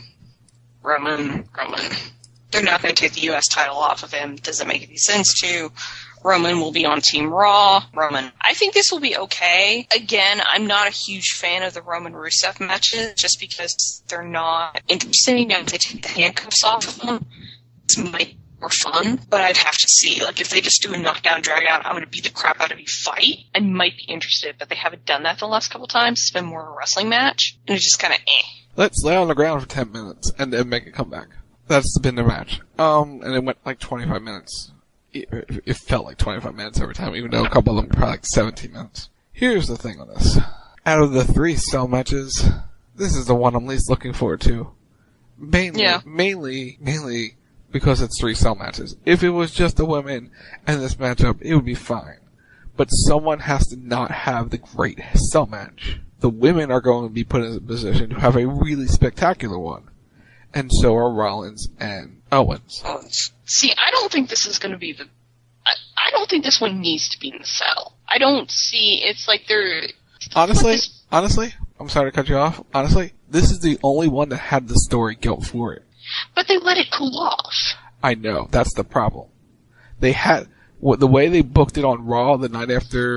Roman. Roman. They're not gonna take the U S title off of him. Doesn't make any sense to. Roman will be on Team Raw. Roman. I think this will be okay. Again, I'm not a huge fan of the Roman Rusev matches just because they're not interesting. Now, if they take the handcuffs off of them, this might more fun, but I'd have to see. Like, if they just do a knockdown, drag out, I'm going to beat the crap out of you fight, I might be interested, but they haven't done that the last couple times. It's been more of a wrestling match, and it's just kind of eh. Let's lay on the ground for ten minutes, and then make a comeback. That's been the match. Um, and it went like twenty-five minutes. It, it felt like twenty-five minutes every time, even though a couple of them were probably like seventeen minutes. Here's the thing on this. Out of the three cell matches, this is the one I'm least looking forward to. Mainly, yeah. mainly, mainly, because it's three cell matches. If it was just the women and this matchup, it would be fine. But someone has to not have the great cell match. The women are going to be put in a position to have a really spectacular one. And so are Rollins and Owens. See, I don't think this is going to be the... I, I don't think this one needs to be in the cell. I don't see... It's like they're... Honestly, honestly, I'm sorry to cut you off. Honestly, this is the only one that had the story go for it. But they let it cool off. I know. That's the problem. They had... What, the way they booked it on Raw the night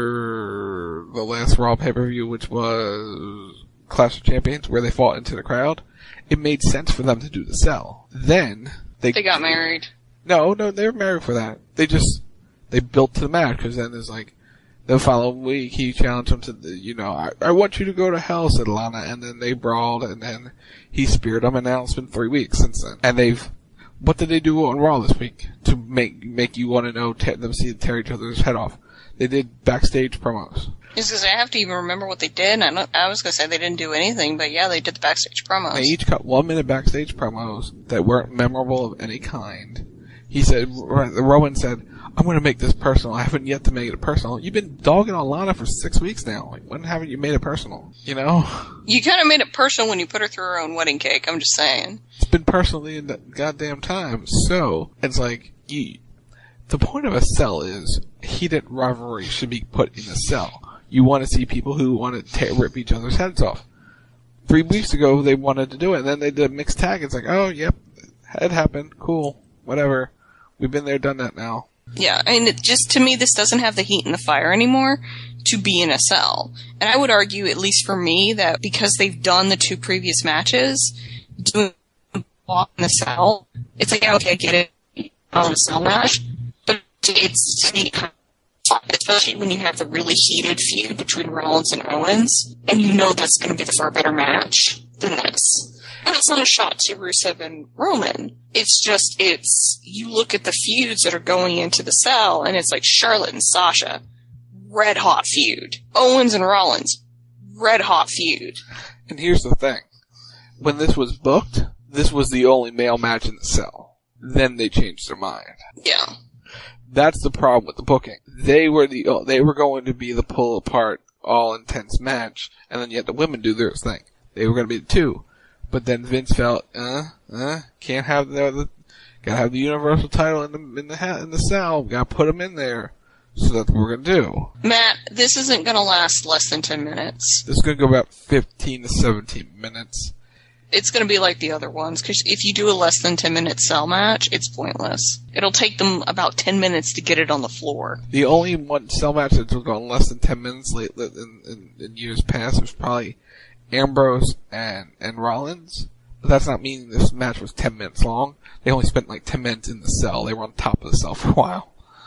after the last Raw pay-per-view, which was Clash of Champions, where they fought into the crowd, it made sense for them to do the cell. Then, they... They got married. No, no, they were married for that. They just... They built to the match, because then there's like... The following week, he challenged him to, the, you know, I, I want you to go to hell, said Lana, and then they brawled, and then he speared him, and now it's been three weeks since then. And they've What did they do on Raw this week to make make you want to know te- them see tear each other's head off? They did backstage promos. I was gonna say, I have to even remember what they did. And I, don't, I was gonna say they didn't do anything, but yeah, they did the backstage promos. They each cut one minute backstage promos that weren't memorable of any kind. He said, Rowan said, I'm gonna make this personal. I haven't yet to make it personal. You've been dogging on Lana for six weeks now. Like, when haven't you made it personal? You know? You kind of made it personal when you put her through her own wedding cake, I'm just saying. It's been personal the goddamn time. So, it's like, you, the point of a cell is, heated rivalry should be put in a cell. You want to see people who want to tear, rip each other's heads off. Three weeks ago, they wanted to do it, and then they did a mixed tag. It's like, oh, yep, it happened. Cool. Whatever. We've been there, done that now. Yeah, I mean, it just, to me, this doesn't have the heat and the fire anymore to be in a cell. And I would argue, at least for me, that because they've done the two previous matches, doing in the cell, it's like, okay, I get it on a cell match, but it's, to me, especially when you have the really heated feud between Rollins and Owens, and you know that's going to be the far better match than this. And it's not a shot to Rusev and Roman. It's just, it's, you look at the feuds that are going into the cell, and it's like Charlotte and Sasha, red hot feud. Owens and Rollins, red hot feud. And here's the thing. When this was booked, this was the only male match in the cell. Then they changed their mind. Yeah. That's the problem with the booking. They were the, they were going to be the pull apart, all intense match, and then you had the women do their thing. They were going to be the two. But then Vince felt, uh, uh, can't have the, the gotta have the Universal title in the, in the, in the cell. Gotta put them in there. So that's what we're gonna do. Matt, this isn't gonna last less than ten minutes. This is gonna go about fifteen to seventeen minutes. It's gonna be like the other ones, cause if you do a less than ten minute cell match, it's pointless. It'll take them about ten minutes to get it on the floor. The only one cell match that's gone less than ten minutes late in, in, in years past was probably Ambrose and, and Rollins. But that's not meaning this match was ten minutes long. They only spent like ten minutes in the cell. They were on top of the cell for a while.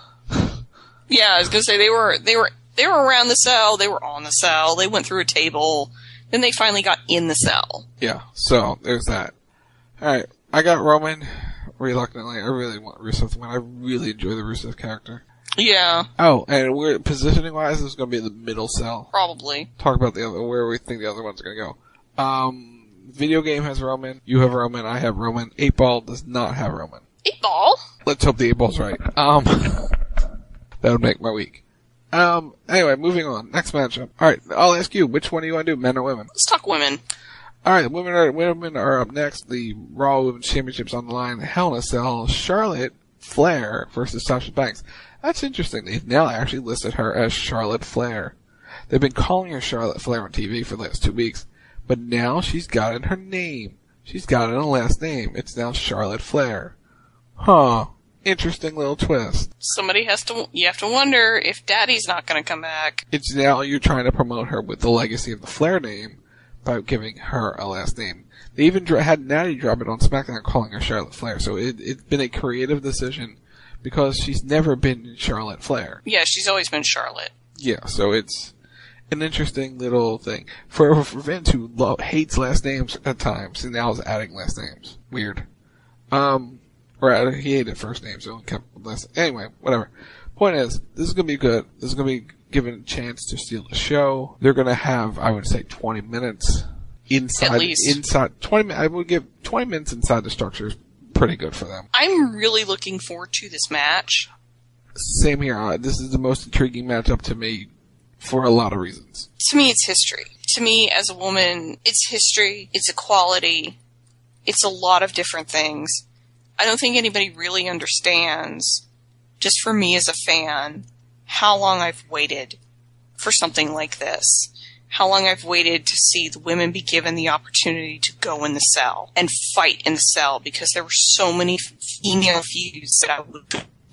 Yeah, I was gonna say they were, they were, they were around the cell, they were on the cell, they went through a table, then they finally got in the cell. Yeah, so there's that. Alright, I got Roman reluctantly. I really want Rusev to win. I really enjoy the Rusev character. Yeah. Oh, and we're positioning wise, this is going to be the middle cell. Probably. Talk about the other, where we think the other one's going to go. Um, video game has Roman. You have Roman. I have Roman. Eight Ball does not have Roman. Eight Ball? Let's hope the Eight Ball's right. Um, that would make my week. Um, anyway, moving on. Next matchup. Alright, I'll ask you, which one do you want to do, men or women? Let's talk women. Alright, women are, women are up next. The Raw Women's Championship's on the line. Hell in a Cell. Charlotte Flair versus Sasha Banks. That's interesting. They've now actually listed her as Charlotte Flair. They've been calling her Charlotte Flair on T V for the last two weeks, but now she's got it in her name. She's got it in her last name. It's now Charlotte Flair. Huh. Interesting little twist. Somebody has to, you have to wonder if Daddy's not gonna come back. It's now you're trying to promote her with the legacy of the Flair name by giving her a last name. They even dro- had Natty drop it on SmackDown calling her Charlotte Flair, so it, it's been a creative decision. Because she's never been Charlotte Flair. Yeah, she's always been Charlotte. Yeah, so it's an interesting little thing. For, for Vince, who lo- hates last names at times, and now is adding last names. Weird. Um, or he hated first names, so he kept last. Anyway, whatever. Point is, this is gonna be good. This is gonna be given a chance to steal the show. They're gonna have, I would say, twenty minutes inside. At least. Inside, twenty, I would give twenty minutes inside the structure is pretty good for them. I'm really looking forward to this match. Same here. Uh, this is the most intriguing matchup to me for a lot of reasons. To me, it's history. To me, as a woman, it's history, it's equality, it's a lot of different things. I don't think anybody really understands, just for me as a fan, how long I've waited for something like this. How long I've waited to see the women be given the opportunity to go in the cell and fight in the cell, because there were so many female feuds that I would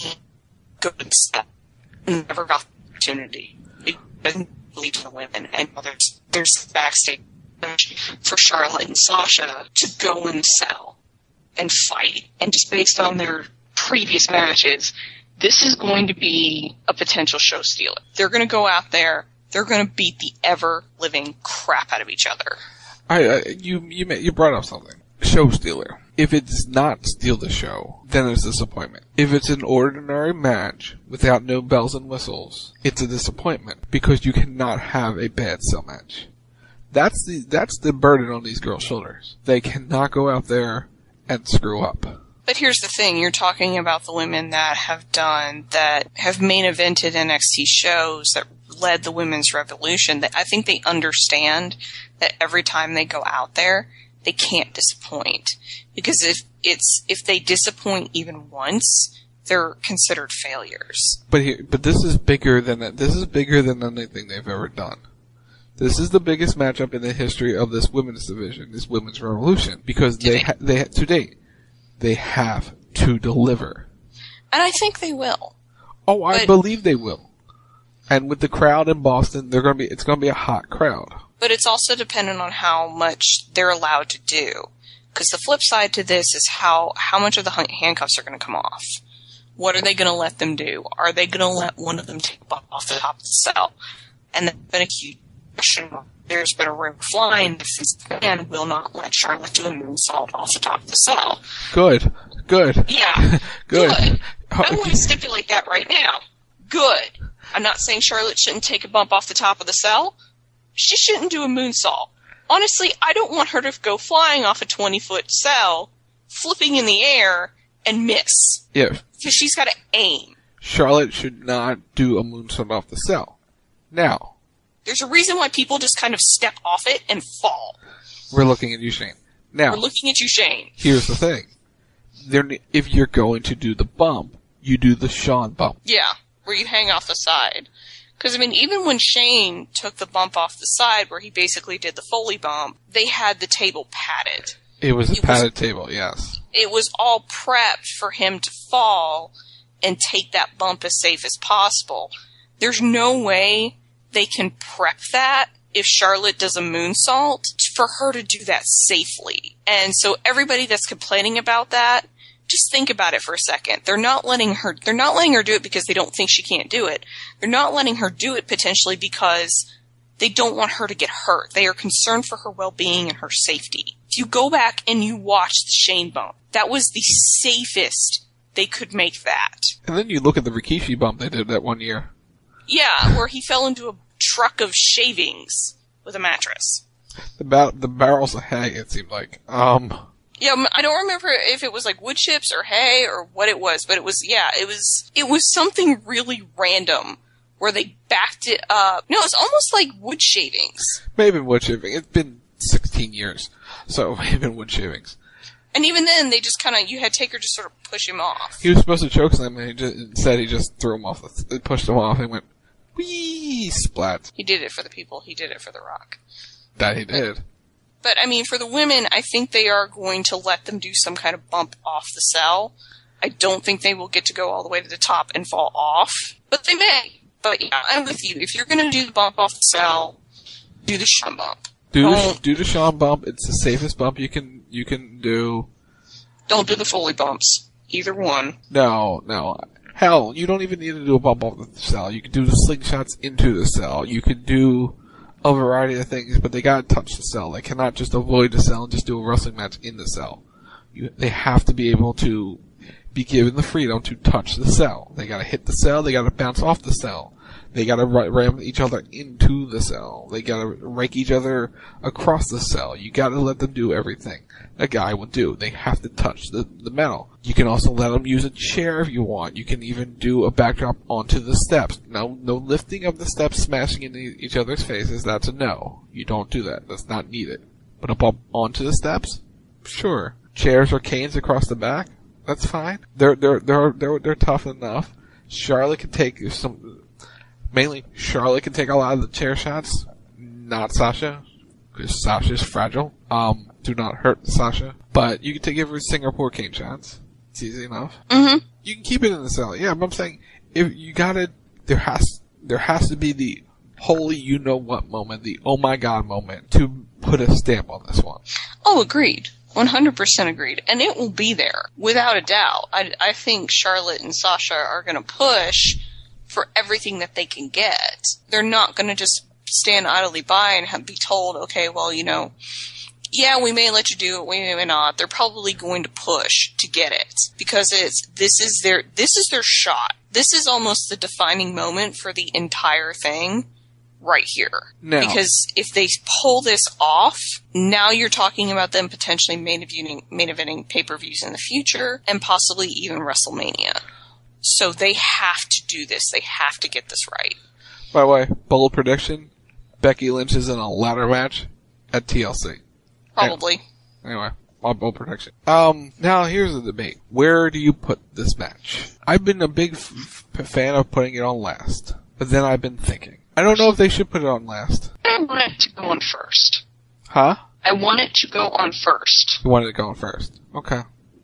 go to the cell and never got the opportunity. It doesn't lead to the women, and there's, there's backstage for Charlotte and Sasha to go in the cell and fight. And just based on their previous matches, this is going to be a potential show stealer. They're going to go out there. They're going to beat the ever-living crap out of each other. I, I you you you brought up something. Show stealer. If it does not steal the show, then it's a disappointment. If it's an ordinary match without no bells and whistles, it's a disappointment because you cannot have a bad cell match. That's the that's the burden on these girls' shoulders. They cannot go out there and screw up. But here's the thing, you're talking about the women that have done, that have main evented N X T shows, that led the women's revolution. That I think they understand that every time they go out there, they can't disappoint. Because if it's if they disappoint even once, they're considered failures. But here, but this is bigger than that. This is bigger than anything they've ever done. This is the biggest matchup in the history of this women's division, this women's revolution, because they ha- they ha- to date they have to deliver. And I think they will. Oh, I but, believe they will. And with the crowd in Boston, they're going to be it's going to be a hot crowd. But it's also dependent on how much they're allowed to do. Because the flip side to this is how how much of the handcuffs are going to come off. What are they going to let them do? Are they going to let one of them take off the top of the cell? And there's been a huge question. There's been a rumor flying that Vince McMahon will not let Charlotte do a moonsault off the top of the cell. Good. Good. Yeah. Good. Good. I'm going to stipulate that right now. Good. I'm not saying Charlotte shouldn't take a bump off the top of the cell. She shouldn't do a moonsault. Honestly, I don't want her to go flying off a twenty-foot cell, flipping in the air, and miss. Yeah. Because she's got to aim. Charlotte should not do a moonsault off the cell. Now, there's a reason why people just kind of step off it and fall. We're looking at you, Shane. Now, we're looking at you, Shane. Here's the thing. There, if you're going to do the bump, you do the Shawn bump. Yeah, where you hang off the side. Because, I mean, even when Shane took the bump off the side, where he basically did the Foley bump, they had the table padded. It was a it padded was, table, yes. It was all prepped for him to fall and take that bump as safe as possible. There's no way they can prep that if Charlotte does a moonsault for her to do that safely. And so everybody that's complaining about that, just think about it for a second. They're not letting her, they're not letting her do it because they don't think she can't do it. They're not letting her do it potentially because they don't want her to get hurt. They are concerned for her well-being and her safety. If you go back and you watch the Shane bump, that was the safest they could make that. And then you look at the Rikishi bump they did that one year. Yeah, where he fell into a truck of shavings with a mattress. The, ba- the barrels of hay, it seemed like. Um... Yeah, I don't remember if it was like wood chips or hay or what it was, but it was, yeah, it was, it was something really random where they backed it up. No, it's almost like wood shavings. Maybe wood shaving. It's been sixteen years, so maybe wood shavings. And even then, they just kind of, you had Taker just sort of push him off. He was supposed to choke slam, and he just, instead he just threw him off, the, pushed him off, and went, whee, splat. He did it for the people, he did it for The Rock. That he did. But, I mean, for the women, I think they are going to let them do some kind of bump off the cell. I don't think they will get to go all the way to the top and fall off. But they may. But, yeah, I'm with you. If you're going to do the bump off the cell, do the Shawn bump. Do the, do the Shawn bump. It's the safest bump you can you can do. Don't do the Foley bumps. Either one. No, no. Hell, you don't even need to do a bump off the cell. You can do the slingshots into the cell. You can do a variety of things, but they gotta touch the cell. They cannot just avoid the cell and just do a wrestling match in the cell. You, they have to be able to be given the freedom to touch the cell. They gotta hit the cell, they gotta bounce off the cell. They gotta ram each other into the cell. They gotta rake each other across the cell. You gotta let them do everything a guy would do. They have to touch the, the metal. You can also let them use a chair if you want. You can even do a backdrop onto the steps. No, no lifting of the steps, smashing into each other's faces. That's a no. You don't do that. That's not needed. But up, up onto the steps? Sure. Chairs or canes across the back? That's fine. They're, they're, they're, they're, they're tough enough. Charlotte can take some, mainly Charlotte can take a lot of the chair shots. Not Sasha. Because Sasha's fragile. Um, do not hurt Sasha. But you can take every Singapore cane shots. It's easy enough. Mm-hmm. You can keep it in the cell. Yeah, but I'm saying, if you gotta, there has, there has to be the holy you know what moment, the oh my god moment, to put a stamp on this one. Oh, agreed. one hundred percent agreed. And it will be there, without a doubt. I, I think Charlotte and Sasha are gonna push for everything that they can get. They're not gonna just stand idly by and have, be told, okay, well, you know, yeah, we may let you do it, we may not. They're probably going to push to get it because it's this is their this is their shot. This is almost the defining moment for the entire thing right here. Now, because if they pull this off, now you're talking about them potentially main eventing, main eventing pay-per-views in the future and possibly even WrestleMania. So they have to do this. They have to get this right. By the way, bold prediction, Becky Lynch is in a ladder match at T L C. Probably. Anyway, my bold prediction. Um, now here's the debate. Where do you put this match? I've been a big f- f- fan of putting it on last, but then I've been thinking. I don't know if they should put it on last. I want it to go on first. Huh? I want it to go on first. You wanted it to go on first. Okay.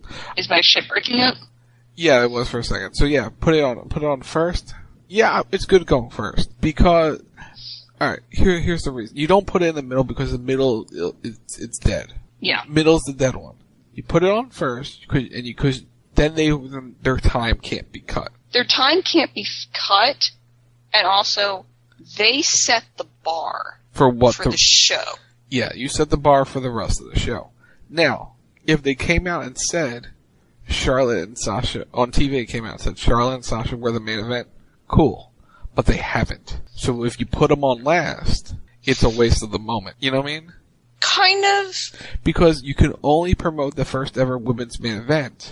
Is my ship breaking up? Yeah, it was for a second. So yeah, put it on, put it on first. Yeah, it's good going first. Because, alright, here, here's the reason. You don't put it in the middle because the middle, it's, it's dead. Yeah. Middle's the dead one. You put it on first, and you, cause then they, their time can't be cut. Their time can't be cut, and also, they set the bar For what? For the, the show. Yeah, you set the bar for the rest of the show. Now, if they came out and said Charlotte and Sasha, on T V came out and said Charlotte and Sasha were the main event, cool. But they haven't. So if you put them on last, it's a waste of the moment. You know what I mean? Kind of. Because you can only promote the first ever women's main event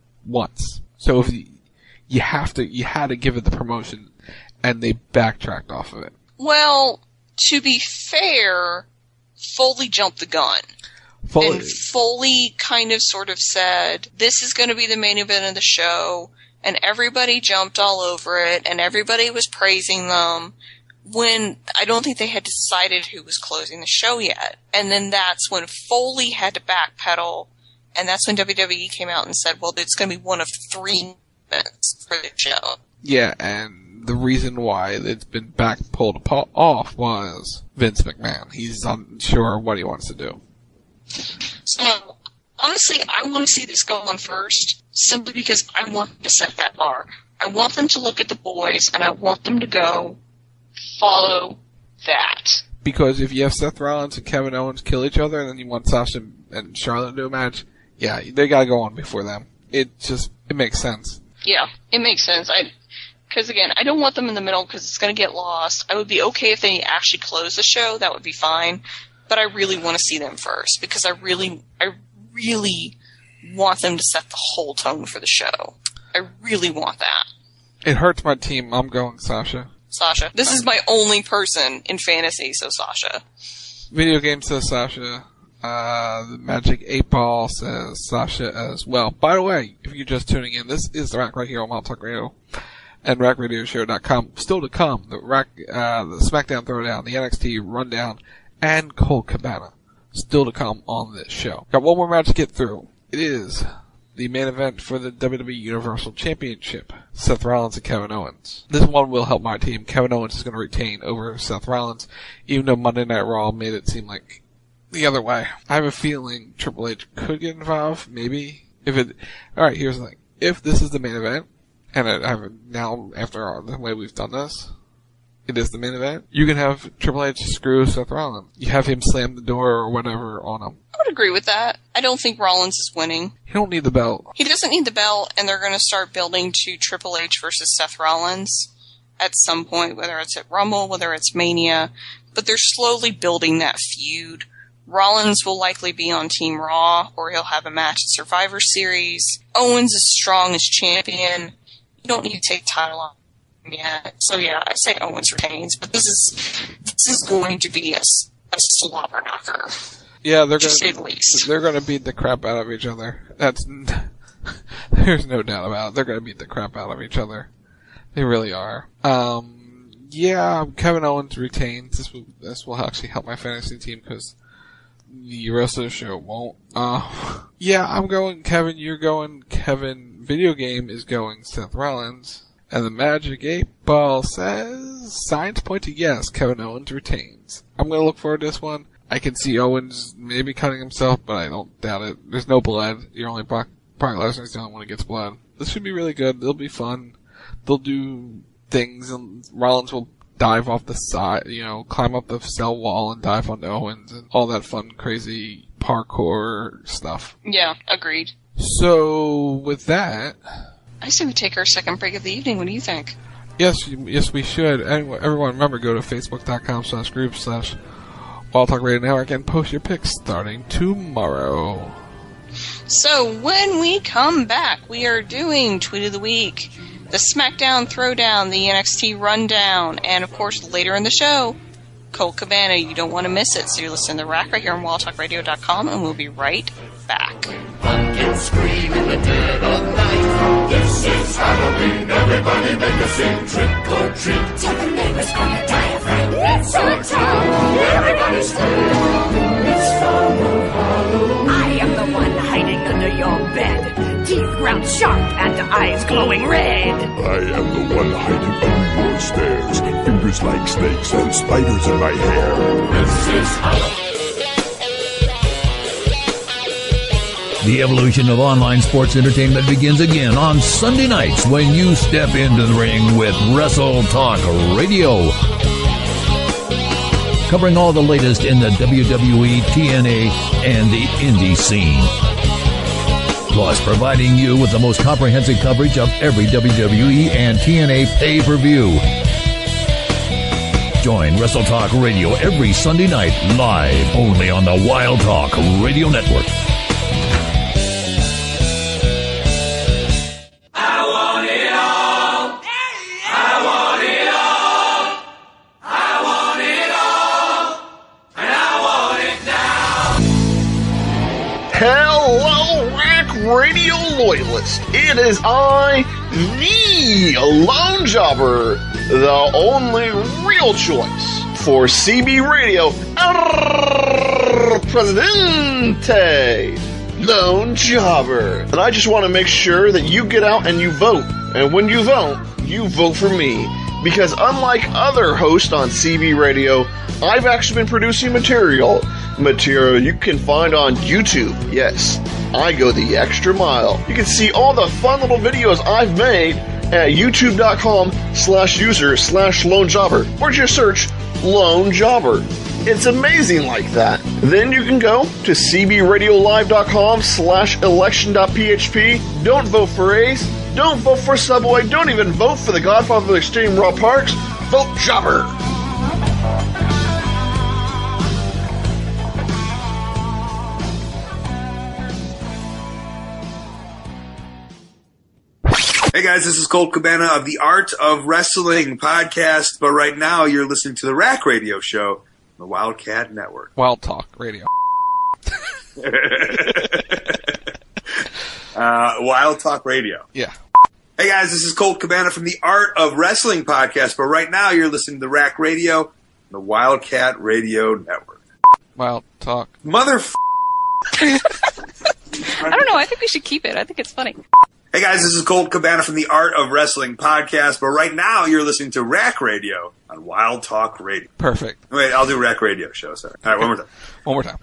once. So if you, you have to, you had to give it the promotion, and they backtracked off of it. Well, to be fair, Foley jumped the gun. Foley. And Foley kind of sort of said, this is going to be the main event of the show, and everybody jumped all over it, and everybody was praising them, when I don't think they had decided who was closing the show yet. And then that's when Foley had to backpedal, and that's when W W E came out and said, well, it's going to be one of three events for the show. Yeah, and the reason why it's been back pulled off was Vince McMahon. He's unsure what he wants to do. So, honestly, I want to see this go on first, simply because I want to set that bar. I want them to look at the boys, and I want them to go, follow that. Because if you have Seth Rollins and Kevin Owens kill each other, and then you want Sasha and Charlotte to do a match, yeah, they gotta go on before them. It just, it makes sense. Yeah, it makes sense. I, because again, I don't want them in the middle because it's going to get lost. I would be okay if they actually close the show. That would be fine. But I really want to see them first because I really, I really want them to set the whole tone for the show. I really want that. It hurts my team. I'm going Sasha. Sasha. This is my only person in fantasy, so Sasha. Video game says Sasha. Uh, the Magic eight Ball says Sasha as well. By the way, if you're just tuning in, this is the Rack right here on Wild Talk Radio and rack radio show dot com. Still to come, the Rack, uh, the SmackDown Throwdown, the N X T Rundown, and Colt Cabana. Still to come on this show. Got one more match to get through. It is the main event for the W W E Universal Championship. Seth Rollins and Kevin Owens. This one will help my team. Kevin Owens is going to retain over Seth Rollins, even though Monday Night Raw made it seem like the other way. I have a feeling Triple H could get involved, maybe. If it, alright, here's the thing. If this is the main event, and I have now, after all, the way we've done this, it is the main event, you can have Triple H screw Seth Rollins. You have him slam the door or whatever on him. I would agree with that. I don't think Rollins is winning. He don't need the belt. He doesn't need the belt, and they're going to start building to Triple H versus Seth Rollins at some point, whether it's at Rumble, whether it's Mania, but they're slowly building that feud. Rollins will likely be on Team Raw, or he'll have a match at Survivor Series. Owens is strong as champion. You don't need to take title off him yet. So yeah, I say Owens retains, but this is this is going to be a, a slobber knocker. Yeah, they're to gonna say the least. They're gonna beat the crap out of each other. That's there's no doubt about it. They're gonna beat the crap out of each other. They really are. Um, yeah, Kevin Owens retains. This will this will actually help my fantasy team because the rest of the show won't. Uh, yeah, I'm going Kevin, you're going Kevin. Video game is going Seth Rollins. And the Magic eight Ball says, signs point to yes, Kevin Owens retains. I'm gonna look forward to this one. I can see Owens maybe cutting himself, but I don't doubt it. There's no blood. You're only Brock, Brock Lesnar's the only one who gets blood. This should be really good. It'll be fun. They'll do things, and Rollins will dive off the side, you know, climb up the cell wall and dive onto Owens, and all that fun, crazy parkour stuff. Yeah, agreed. So, with that... I say we take our second break of the evening. What do you think? Yes, yes, we should. Everyone, remember, go to facebook.com slash group slash Wild Talk Radio Network and post your picks starting tomorrow. So, when we come back, we are doing Tweet of the Week, the SmackDown Throwdown, the N X T Rundown, and, of course, later in the show, Colt Cabana. You don't want to miss it, so you're listening to Rack right here on wild talk radio dot com, and we'll be right back. Pumpkins scream in the dead of night. This is Halloween, everybody make a scene. Trick or treat, tell the neighbors on your diaphragm. It's our town, everybody scream. It's for Halloween. I am the one hiding under your bed. Teeth ground sharp and eyes glowing red. I am the one hiding under your stairs. Fingers like snakes and spiders in my hair. This is Halloween. The evolution of online sports entertainment begins again on Sunday nights when you step into the ring with Wrestle Talk Radio. Covering all the latest in the W W E, T N A, and the indie scene. Plus, providing you with the most comprehensive coverage of every W W E and T N A pay-per-view. Join Wrestle Talk Radio every Sunday night, live only on the Wild Talk Radio Network. Hello, Rack Radio loyalist. It is I, the Lone Jobber, the only real choice for C B Radio. Arr, Presidente, Lone Jobber. And I just want to make sure that you get out and you vote. And when you vote, you vote for me. Because unlike other hosts on C B Radio, I've actually been producing material. Material you can find on YouTube. Yes, I go the extra mile. You can see all the fun little videos I've made at youtube.com slash user slash lone jobber. Or just search Lone Jobber. It's amazing like that. Then you can go to cbradiolive.com slash election.php. Don't vote for Ace. Don't vote for Subway. Don't even vote for the Godfather of Extreme Raw Parks. Vote Jobber. Hey guys, this is Colt Cabana of the Art of Wrestling podcast, but right now you're listening to the Rack Radio Show on the Wildcat Network. Wild Talk Radio. uh, Wild Talk Radio. Yeah. Hey guys, this is Colt Cabana from the Art of Wrestling podcast, but right now you're listening to the Rack Radio on the Wildcat Radio Network. Wild Talk. Motherf***. I don't know. I think we should keep it. I think it's funny. Hey guys, this is Colt Cabana from the Art of Wrestling podcast, but right now you're listening to Rack Radio on Wild Talk Radio. Perfect. Wait, I'll do Rack Radio show, sorry. All right, one more time. One more time.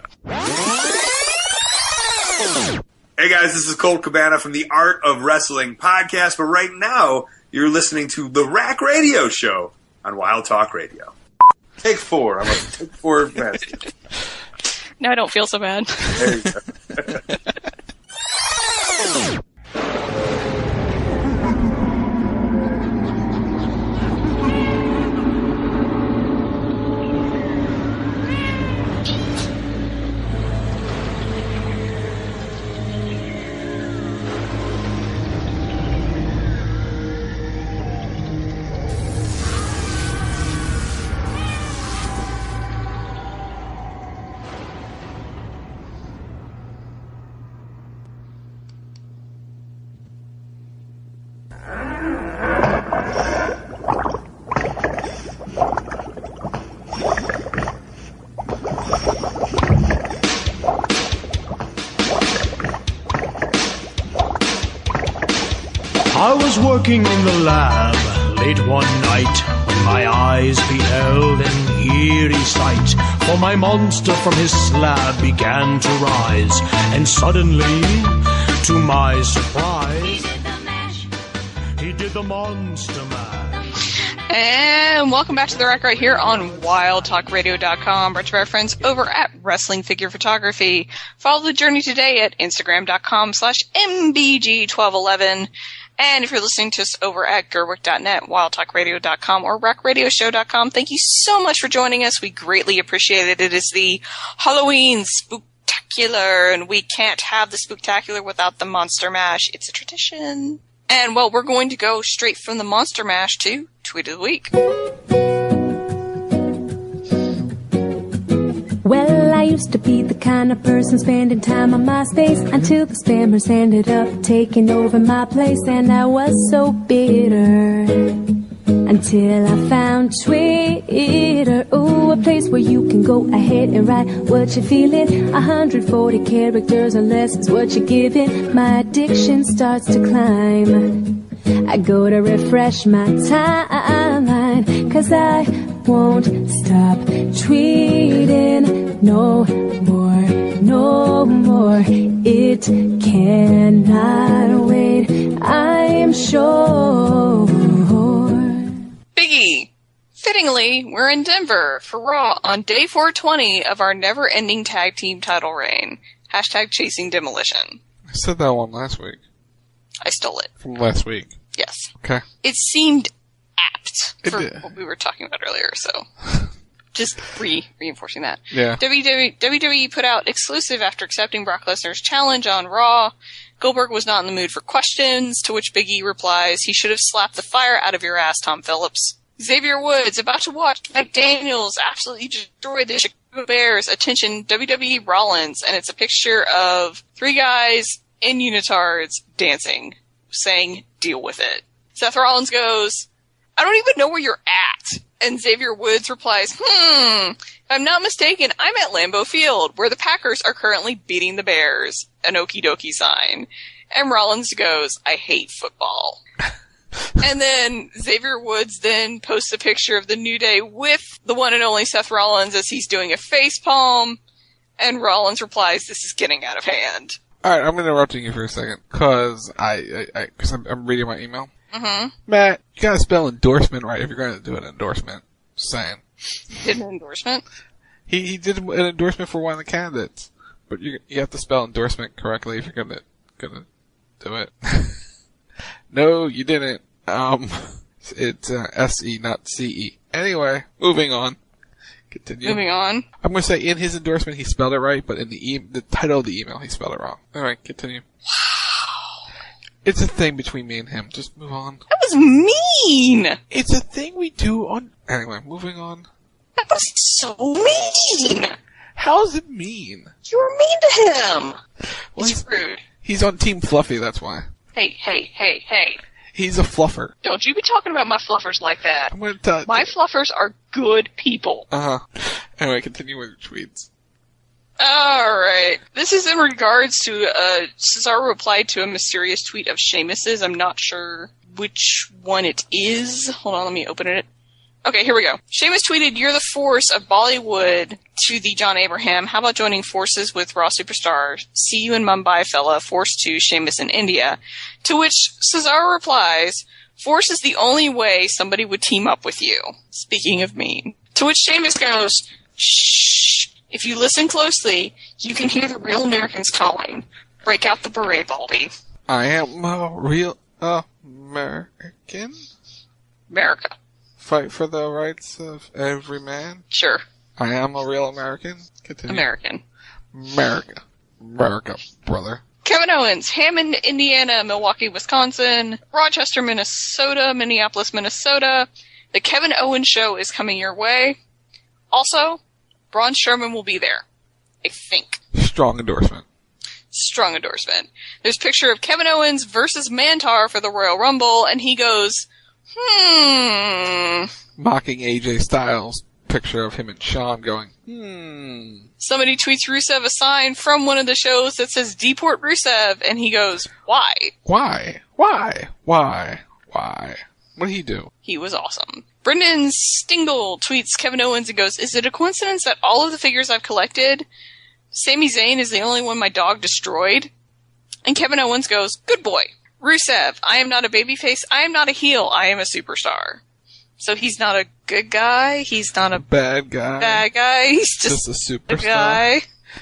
Hey guys, this is Colt Cabana from the Art of Wrestling podcast, but right now you're listening to the Rack Radio show on Wild Talk Radio. Take four. I'm a take four master. Now I don't feel so bad. There you go. I was working in the lab late one night when my eyes beheld an eerie sight. For my monster from his slab began to rise, and suddenly, to my surprise, he did the monster mash. And welcome back to the rack right here on wild talk radio dot com, brought to our friends over at Wrestling Figure Photography. Follow the journey today at instagram dot com slash M B G twelve eleven. And if you're listening to us over at gerwick dot net, wild talk radio dot com, or rack radio show dot com, thank you so much for joining us. We greatly appreciate it. It is the Halloween Spooktacular, and we can't have the Spooktacular without the Monster Mash. It's a tradition. And, well, we're going to go straight from the Monster Mash to Tweet of the Week. Well, I used to be the kind of person spending time on MySpace until the spammers ended up taking over my place, and I was so bitter until I found Twitter. Oh, a place where you can go ahead and write what you're feeling. one hundred forty characters or less is what you're giving. My addiction starts to climb. I go to refresh my timeline, 'cause I won't stop tweeting no more, no more. It cannot wait, I am sure. Biggie! Fittingly, we're in Denver for Raw on day four twenty of our never-ending tag team title reign. Hashtag chasing demolition. I said that one last week. I stole it. From last week. Yes. Okay. It seemed apt It for did. what we were talking about earlier, so just re reinforcing that. Yeah. W W E put out exclusive after accepting Brock Lesnar's challenge on Raw. Goldberg was not in the mood for questions, to which Big E replies, "He should have slapped the fire out of your ass, Tom Phillips." Xavier Woods, about to watch McDaniels absolutely destroy the Chicago Bears. Attention, W W E Rollins, and it's a picture of three guys in unitards dancing, saying, "Deal with it." Seth Rollins goes, "I don't even know where you're at." And Xavier Woods replies, hmm, if I'm not mistaken, I'm at Lambeau Field, where the Packers are currently beating the Bears. An okie dokie sign. And Rollins goes, "I hate football." And then Xavier Woods then posts a picture of the New Day with the one and only Seth Rollins as he's doing a face palm. And Rollins replies, "This is getting out of hand." Alright, I'm interrupting you for a second, cause I, I, I cause I'm, I'm reading my email. Mm-hmm. Matt, you gotta spell endorsement right if you're gonna do an endorsement. Just saying. Did an endorsement? He, he did an endorsement for one of the candidates. But you, you have to spell endorsement correctly if you're gonna, gonna do it. No, you didn't. Um, it's, uh, S E, not C E. Anyway, moving on. Continue. Moving on. I'm gonna say in his endorsement he spelled it right, but in the e- the title of the email he spelled it wrong. Alright, continue. Wow. It's a thing between me and him. Just move on. That was mean! It's a thing we do on... Anyway, moving on. That was so mean! How's it mean? You were mean to him! Well, it's he's, rude. He's on Team Fluffy, that's why. Hey, hey, hey, hey. He's a fluffer. Don't you be talking about my fluffers like that. I'm gonna t- my fluffers are good people. Uh-huh. Anyway, continue with your tweets. Alright. This is in regards to, uh, Cesaro replied to a mysterious tweet of Sheamus's. I'm not sure which one it is. Hold on, let me open it. Okay, here we go. Sheamus tweeted, "You're the force of Bollywood," to the John Abraham. "How about joining forces with Raw Superstar? See you in Mumbai, fella. Force to Sheamus in India." To which Cesaro replies, "Force is the only way somebody would team up with you." Speaking of mean. To which Sheamus goes, "Shh. If you listen closely, you can hear the real Americans calling. Break out the beret, Baldy." I am a real American? America. Fight for the rights of every man? Sure. I am a real American? Continue. American. America. America, brother. Kevin Owens, Hammond, Indiana, Milwaukee, Wisconsin, Rochester, Minnesota, Minneapolis, Minnesota. The Kevin Owens Show is coming your way. Also, Braun Strowman will be there. I think. Strong endorsement. Strong endorsement. There's a picture of Kevin Owens versus Mantar for the Royal Rumble, and he goes, hmm. Mocking A J Styles. Picture of him and Sean going, hmm. Somebody tweets Rusev a sign from one of the shows that says Deport Rusev, and he goes, why? Why? Why? Why? Why? What did he do? He was awesome. Brendan Stingle tweets Kevin Owens and goes, "Is it a coincidence that all of the figures I've collected, Sami Zayn is the only one my dog destroyed?" And Kevin Owens goes, "Good boy. Rusev, I am not a babyface. I am not a heel. I am a superstar." So he's not a good guy. He's not a bad guy. Bad guy. He's just, just a superstar. Guy.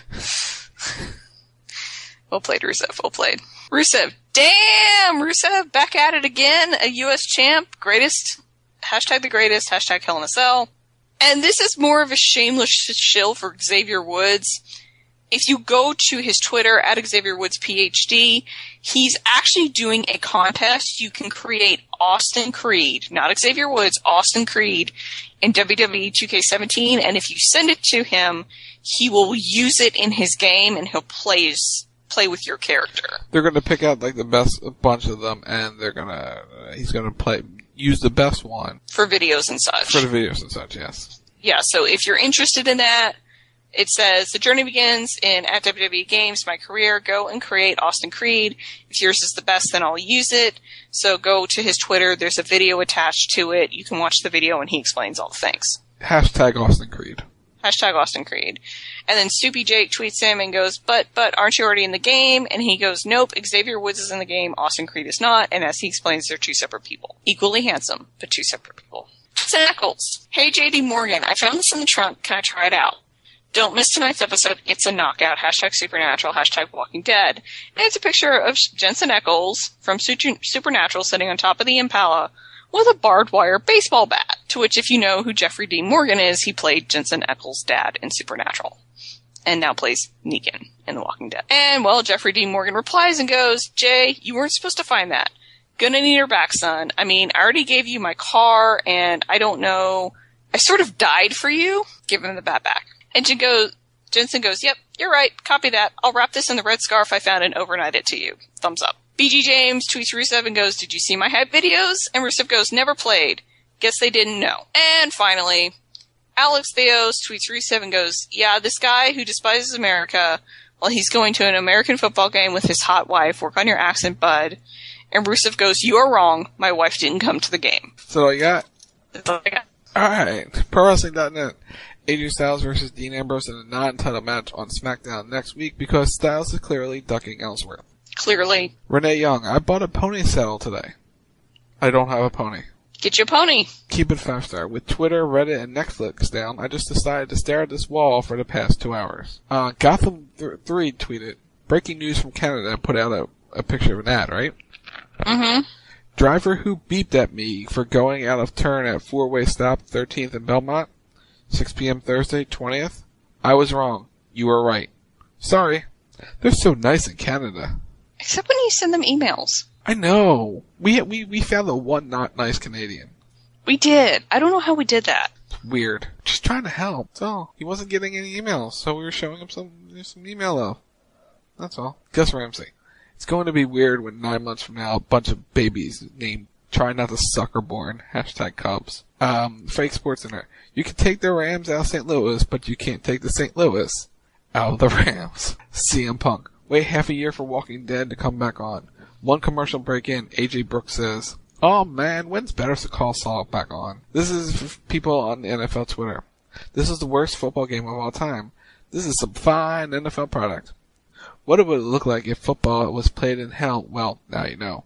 Well played, Rusev. Well played. Rusev. Damn! Rusev back at it again. A U S champ. Greatest. Hashtag the greatest. Hashtag Hell in a Cell. And this is more of a shameless shill for Xavier Woods. If you go to his Twitter, at Xavier Woods P H D, he's actually doing a contest. You can create Austin Creed, not Xavier Woods, Austin Creed in W W E two K seventeen. And if you send it to him, he will use it in his game and he'll play his, play with your character. They're going to pick out like the best bunch of them, and they're going to uh, he's going to play use the best one for videos and such. For the videos and such, yes. Yeah. So if you're interested in that. It says, the journey begins in at W W E Games, my career. Go and create Austin Creed. If yours is the best, then I'll use it. So go to his Twitter. There's a video attached to it. You can watch the video and he explains all the things. Hashtag Austin Creed. Hashtag Austin Creed. And then Soupy Jake tweets him and goes, but, but, aren't you already in the game? And he goes, nope, Xavier Woods is in the game. Austin Creed is not. And as he explains, they're two separate people. Equally handsome, but two separate people. Eccles. Hey, J D Morgan, I found this in the trunk. Can I try it out? Don't miss tonight's episode. It's a knockout. Hashtag Supernatural. Hashtag Walking Dead. And it's a picture of Jensen Ackles from Supernatural sitting on top of the Impala with a barbed wire baseball bat. To which, if you know who Jeffrey Dean Morgan is, he played Jensen Ackles' dad in Supernatural. And now plays Negan in The Walking Dead. And, well, Jeffrey Dean Morgan replies and goes, Jay, you weren't supposed to find that. Gonna need her back, son. I mean, I already gave you my car, and I don't know. I sort of died for you. Give him the bat back. And Jen goes, Jensen goes, yep, you're right. Copy that. I'll wrap this in the red scarf I found and overnight it to you. Thumbs up. B G James tweets Rusev and goes, did you see my hype videos? And Rusev goes, never played. Guess they didn't know. And finally, Alex Theos tweets Rusev and goes, yeah, this guy who despises America, while he's going to an American football game with his hot wife, work on your accent, bud. And Rusev goes, you are wrong. My wife didn't come to the game. So all you got? That's all I got. Alright. Pro Wrestling dot net. A J Styles versus Dean Ambrose in a non-title match on SmackDown next week because Styles is clearly ducking Ellsworth. Clearly. Renee Young, I bought a pony saddle today. I don't have a pony. Get you a pony. Keep it five star. With Twitter, Reddit, and Netflix down, I just decided to stare at this wall for the past two hours. Uh, Gotham three tweeted, breaking news from Canada, put out a, a picture of an ad, right? Mm-hmm. Driver who beeped at me for going out of turn at four-way stop thirteenth and Belmont. six p.m. Thursday, twentieth. I was wrong. You were right. Sorry. They're so nice in Canada. Except when you send them emails. I know. We we we found the one not nice Canadian. We did. I don't know how we did that. Weird. Just trying to help. That's all. He wasn't getting any emails, so we were showing him some some email love. That's all. Gus Ramsey. It's going to be weird when nine months from now a bunch of babies named Try Not to Suck are born. Hashtag Cubs. Um, Fake Sports Center. You can take the Rams out of Saint Louis, but you can't take the Saint Louis out of the Rams. C M Punk. Wait half a year for Walking Dead to come back on. One commercial break in, A J Brooks says, oh man, when's Better Call Saul back on? This is for people on the N F L Twitter. This is the worst football game of all time. This is some fine N F L product. What would it look like if football was played in hell? Well, now you know.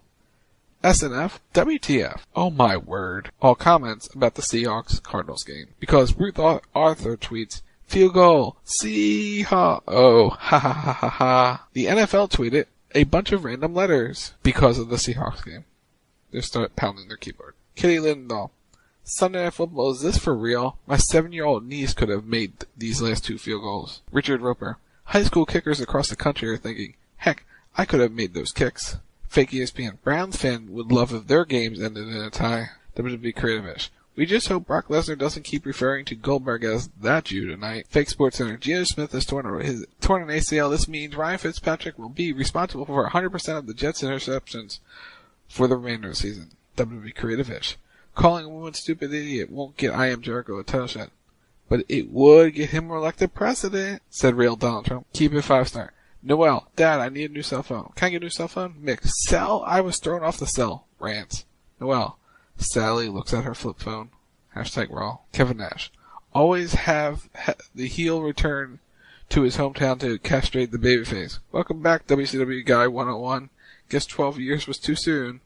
S N F? W T F? Oh my word. All comments about the Seahawks-Cardinals game. Because Ruth Arthur tweets, field goal, Seahawks. Oh, ha ha ha ha ha. The N F L tweeted a bunch of random letters because of the Seahawks game. They start pounding their keyboard. Kitty Lindahl. Sunday Night Football, is this for real? My seven-year-old niece could have made th- these last two field goals. Richard Roper. High school kickers across the country are thinking, heck, I could have made those kicks. Fake E S P N. Browns fan would love if their games ended in a tie. W W E Creative-ish. We just hope Brock Lesnar doesn't keep referring to Goldberg as that Jew tonight. Fake Sports Center. Geno Smith has torn, his, torn an A C L. This means Ryan Fitzpatrick will be responsible for one hundred percent of the Jets' interceptions for the remainder of the season. W W E Creative-ish. Calling a woman stupid idiot won't get I Am Jericho a title shot, but it would get him elected president, said real Donald Trump. Keep it five star. Noel, Dad, I need a new cell phone. Can I get a new cell phone? Mick, Sal, I was thrown off the cell. Rants. Noel, Sally looks at her flip phone. Hashtag raw. Kevin Nash, always have ha- the heel return to his hometown to castrate the babyface. Welcome back, W C W Guy one oh one. Guess twelve years was too soon.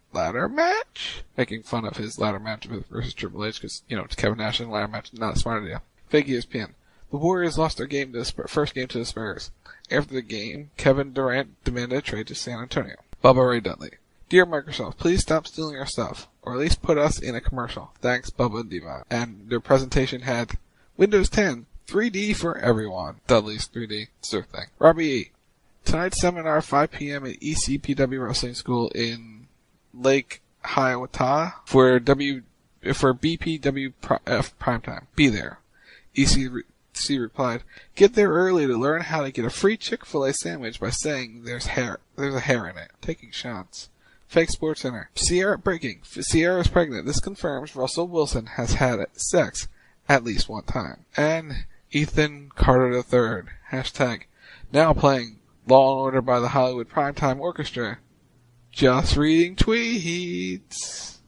ladder match, making fun of his ladder match versus Triple H because, you know, it's Kevin Nash and ladder match, not a smart idea. Fake E S P N. The Warriors lost their game to the Spurs, first game to the Spurs. After the game, Kevin Durant demanded a trade to San Antonio. Bubba Ray Dudley. Dear Microsoft, please stop stealing our stuff, or at least put us in a commercial. Thanks, Bubba and Diva. And their presentation had Windows ten, three D for everyone. Dudley's three D, it's their thing. Robbie E. Tonight's seminar, five p.m. at E C P W Wrestling School in Lake Hiawatha for W for B P W F primetime. Be there. E C C replied, get there early to learn how to get a free Chick-fil-A sandwich by saying there's hair, there's a hair in it. Taking shots. Fake Sports Center. Sierra breaking. Sierra is pregnant. This confirms Russell Wilson has had sex at least one time. And Ethan Carter the third. Hashtag now playing Law and Order by the Hollywood Primetime Orchestra. Just reading tweets.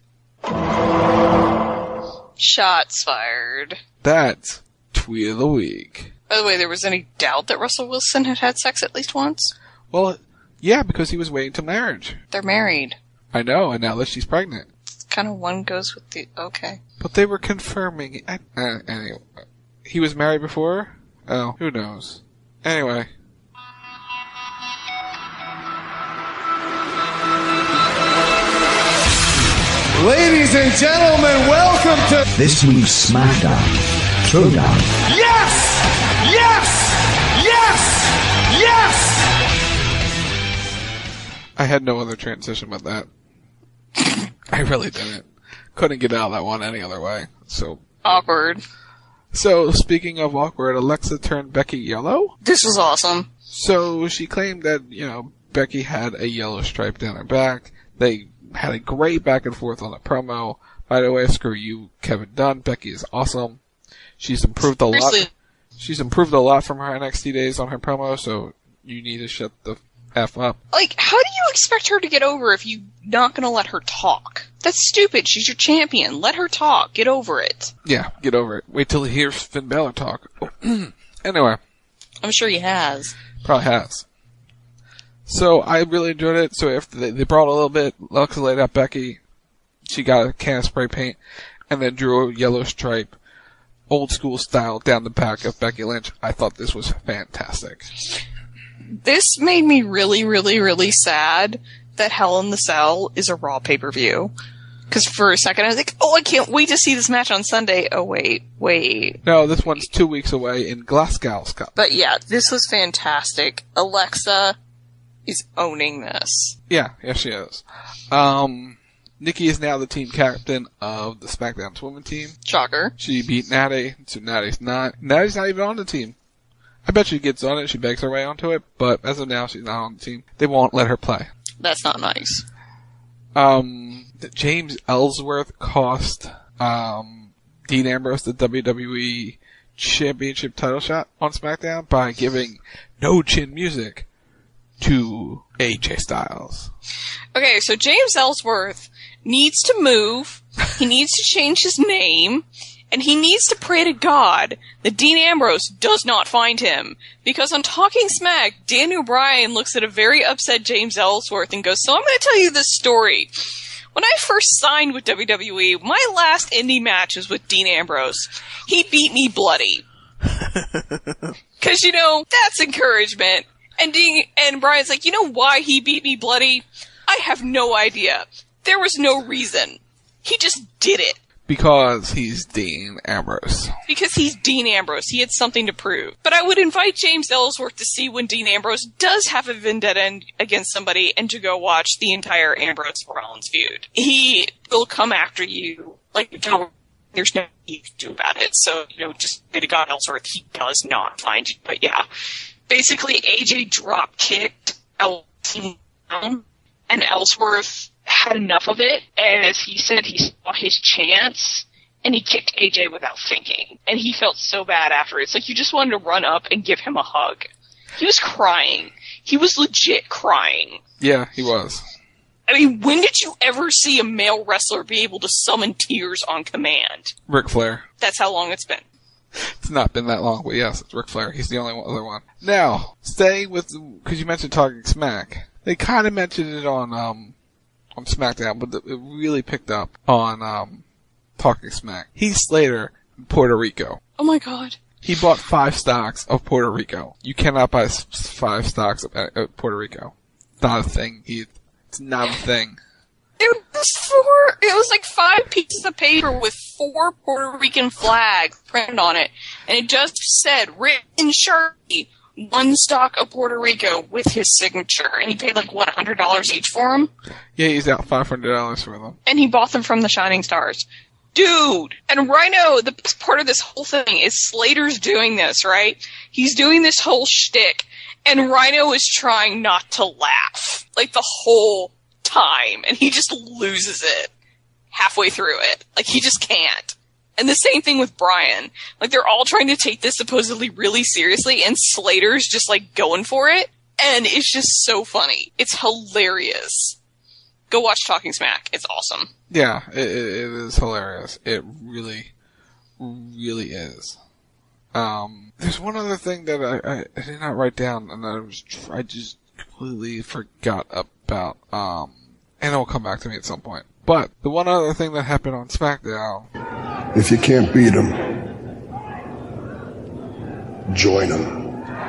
Shots fired. That's Tweet of the Week. By the way, there was any doubt that Russell Wilson had had sex at least once? Well, yeah, because he was waiting to marriage. They're married. I know, and now that she's pregnant. It's kind of one goes with the... Okay. But they were confirming... Uh, anyway, he was married before? Oh, who knows? Anyway. Ladies and gentlemen, welcome to this week's SmackDown Showdown. Yes! Yes! Yes! Yes! I had no other transition but that. I really didn't. Couldn't get out of that one any other way. So awkward. So, speaking of awkward, Alexa turned Becky yellow? This was awesome. So, she claimed that, you know, Becky had a yellow stripe down her back. They had a great back and forth on the promo. By the way, screw you, Kevin Dunn. Becky is awesome. She's improved a lot. She's improved a lot from her N X T days on her promo, so you need to shut the F up. Like, how do you expect her to get over if you're not going to let her talk? That's stupid. She's your champion. Let her talk. Get over it. Yeah, get over it. Wait till he hears Finn Balor talk. Anyway. I'm sure he has. Probably has. So, I really enjoyed it. So, after they, they brought a little bit, Alexa laid out Becky. She got a can of spray paint, and then drew a yellow stripe, old school style, down the back of Becky Lynch. I thought this was fantastic. This made me really, really, really sad that Hell in the Cell is a Raw pay-per-view. Because for a second I was like, oh, I can't wait to see this match on Sunday. Oh, wait, wait. No, this one's two weeks away in Glasgow, Scotland. But yeah, this was fantastic. Alexa is owning this. Yeah, yes she is. Um, Nikki is now the team captain of the SmackDown Women team. Shocker. She beat Natty, so Natty's not. Natty's not even on the team. I bet she gets on it, she begs her way onto it, but as of now, she's not on the team. They won't let her play. That's not nice. Um, James Ellsworth cost, um, Dean Ambrose the W W E Championship title shot on SmackDown by giving no chin music to A J Styles. Okay, so James Ellsworth needs to move, he needs to change his name, and he needs to pray to God that Dean Ambrose does not find him. Because on Talking Smack, Daniel Bryan looks at a very upset James Ellsworth and goes, so I'm going to tell you this story. When I first signed with W W E, my last indie match was with Dean Ambrose. He beat me bloody. Because, you know, that's encouragement. And Dean, and Bryan's like, you know why he beat me bloody? I have no idea. There was no reason. He just did it. Because he's Dean Ambrose. Because he's Dean Ambrose. He had something to prove. But I would invite James Ellsworth to see when Dean Ambrose does have a vendetta against somebody and to go watch the entire Ambrose Rollins feud. He will come after you. Like, don't, there's nothing you can do about it. So, you know, just pray to God, Ellsworth, he does not find you. But yeah. Basically, A J drop kicked Ellsworth down, and Ellsworth had enough of it, as he said he saw his chance, and he kicked A J without thinking. And he felt so bad afterwards. Like, you just wanted to run up and give him a hug. He was crying. He was legit crying. Yeah, he was. I mean, when did you ever see a male wrestler be able to summon tears on command? Ric Flair. That's how long it's been. It's not been that long, but yes, it's Ric Flair. He's the only other one. Now, staying with, because you mentioned Talking Smack, they kind of mentioned it on, um, on SmackDown, but the, it really picked up on um, Talking Smack. Heath Slater in Puerto Rico. Oh my god. He bought five stocks of Puerto Rico. You cannot buy s- five stocks of uh, Puerto Rico. Not a thing, Heath. It's not a thing. It was four, it was like five pieces of paper with four Puerto Rican flags printed on it. And it just said, written in Sharpie, one stock of Puerto Rico with his signature. And he paid like, what, one hundred dollars each for them? Yeah, he's out five hundred dollars for them. And he bought them from the Shining Stars. Dude! And Rhino, the best part of this whole thing is Slater's doing this, right? He's doing this whole shtick, and Rhino is trying not to laugh. Like, the whole time. And he just loses it halfway through it. Like, he just can't. And the same thing with Brian. Like, they're all trying to take this supposedly really seriously, and Slater's just, like, going for it. And it's just so funny. It's hilarious. Go watch Talking Smack. It's awesome. Yeah, it, it is hilarious. It really, really is. Um, there's one other thing that I, I, I did not write down, and I was I just completely forgot about. Um, and it will come back to me at some point. But the one other thing that happened on SmackDown. If you can't beat them, join them.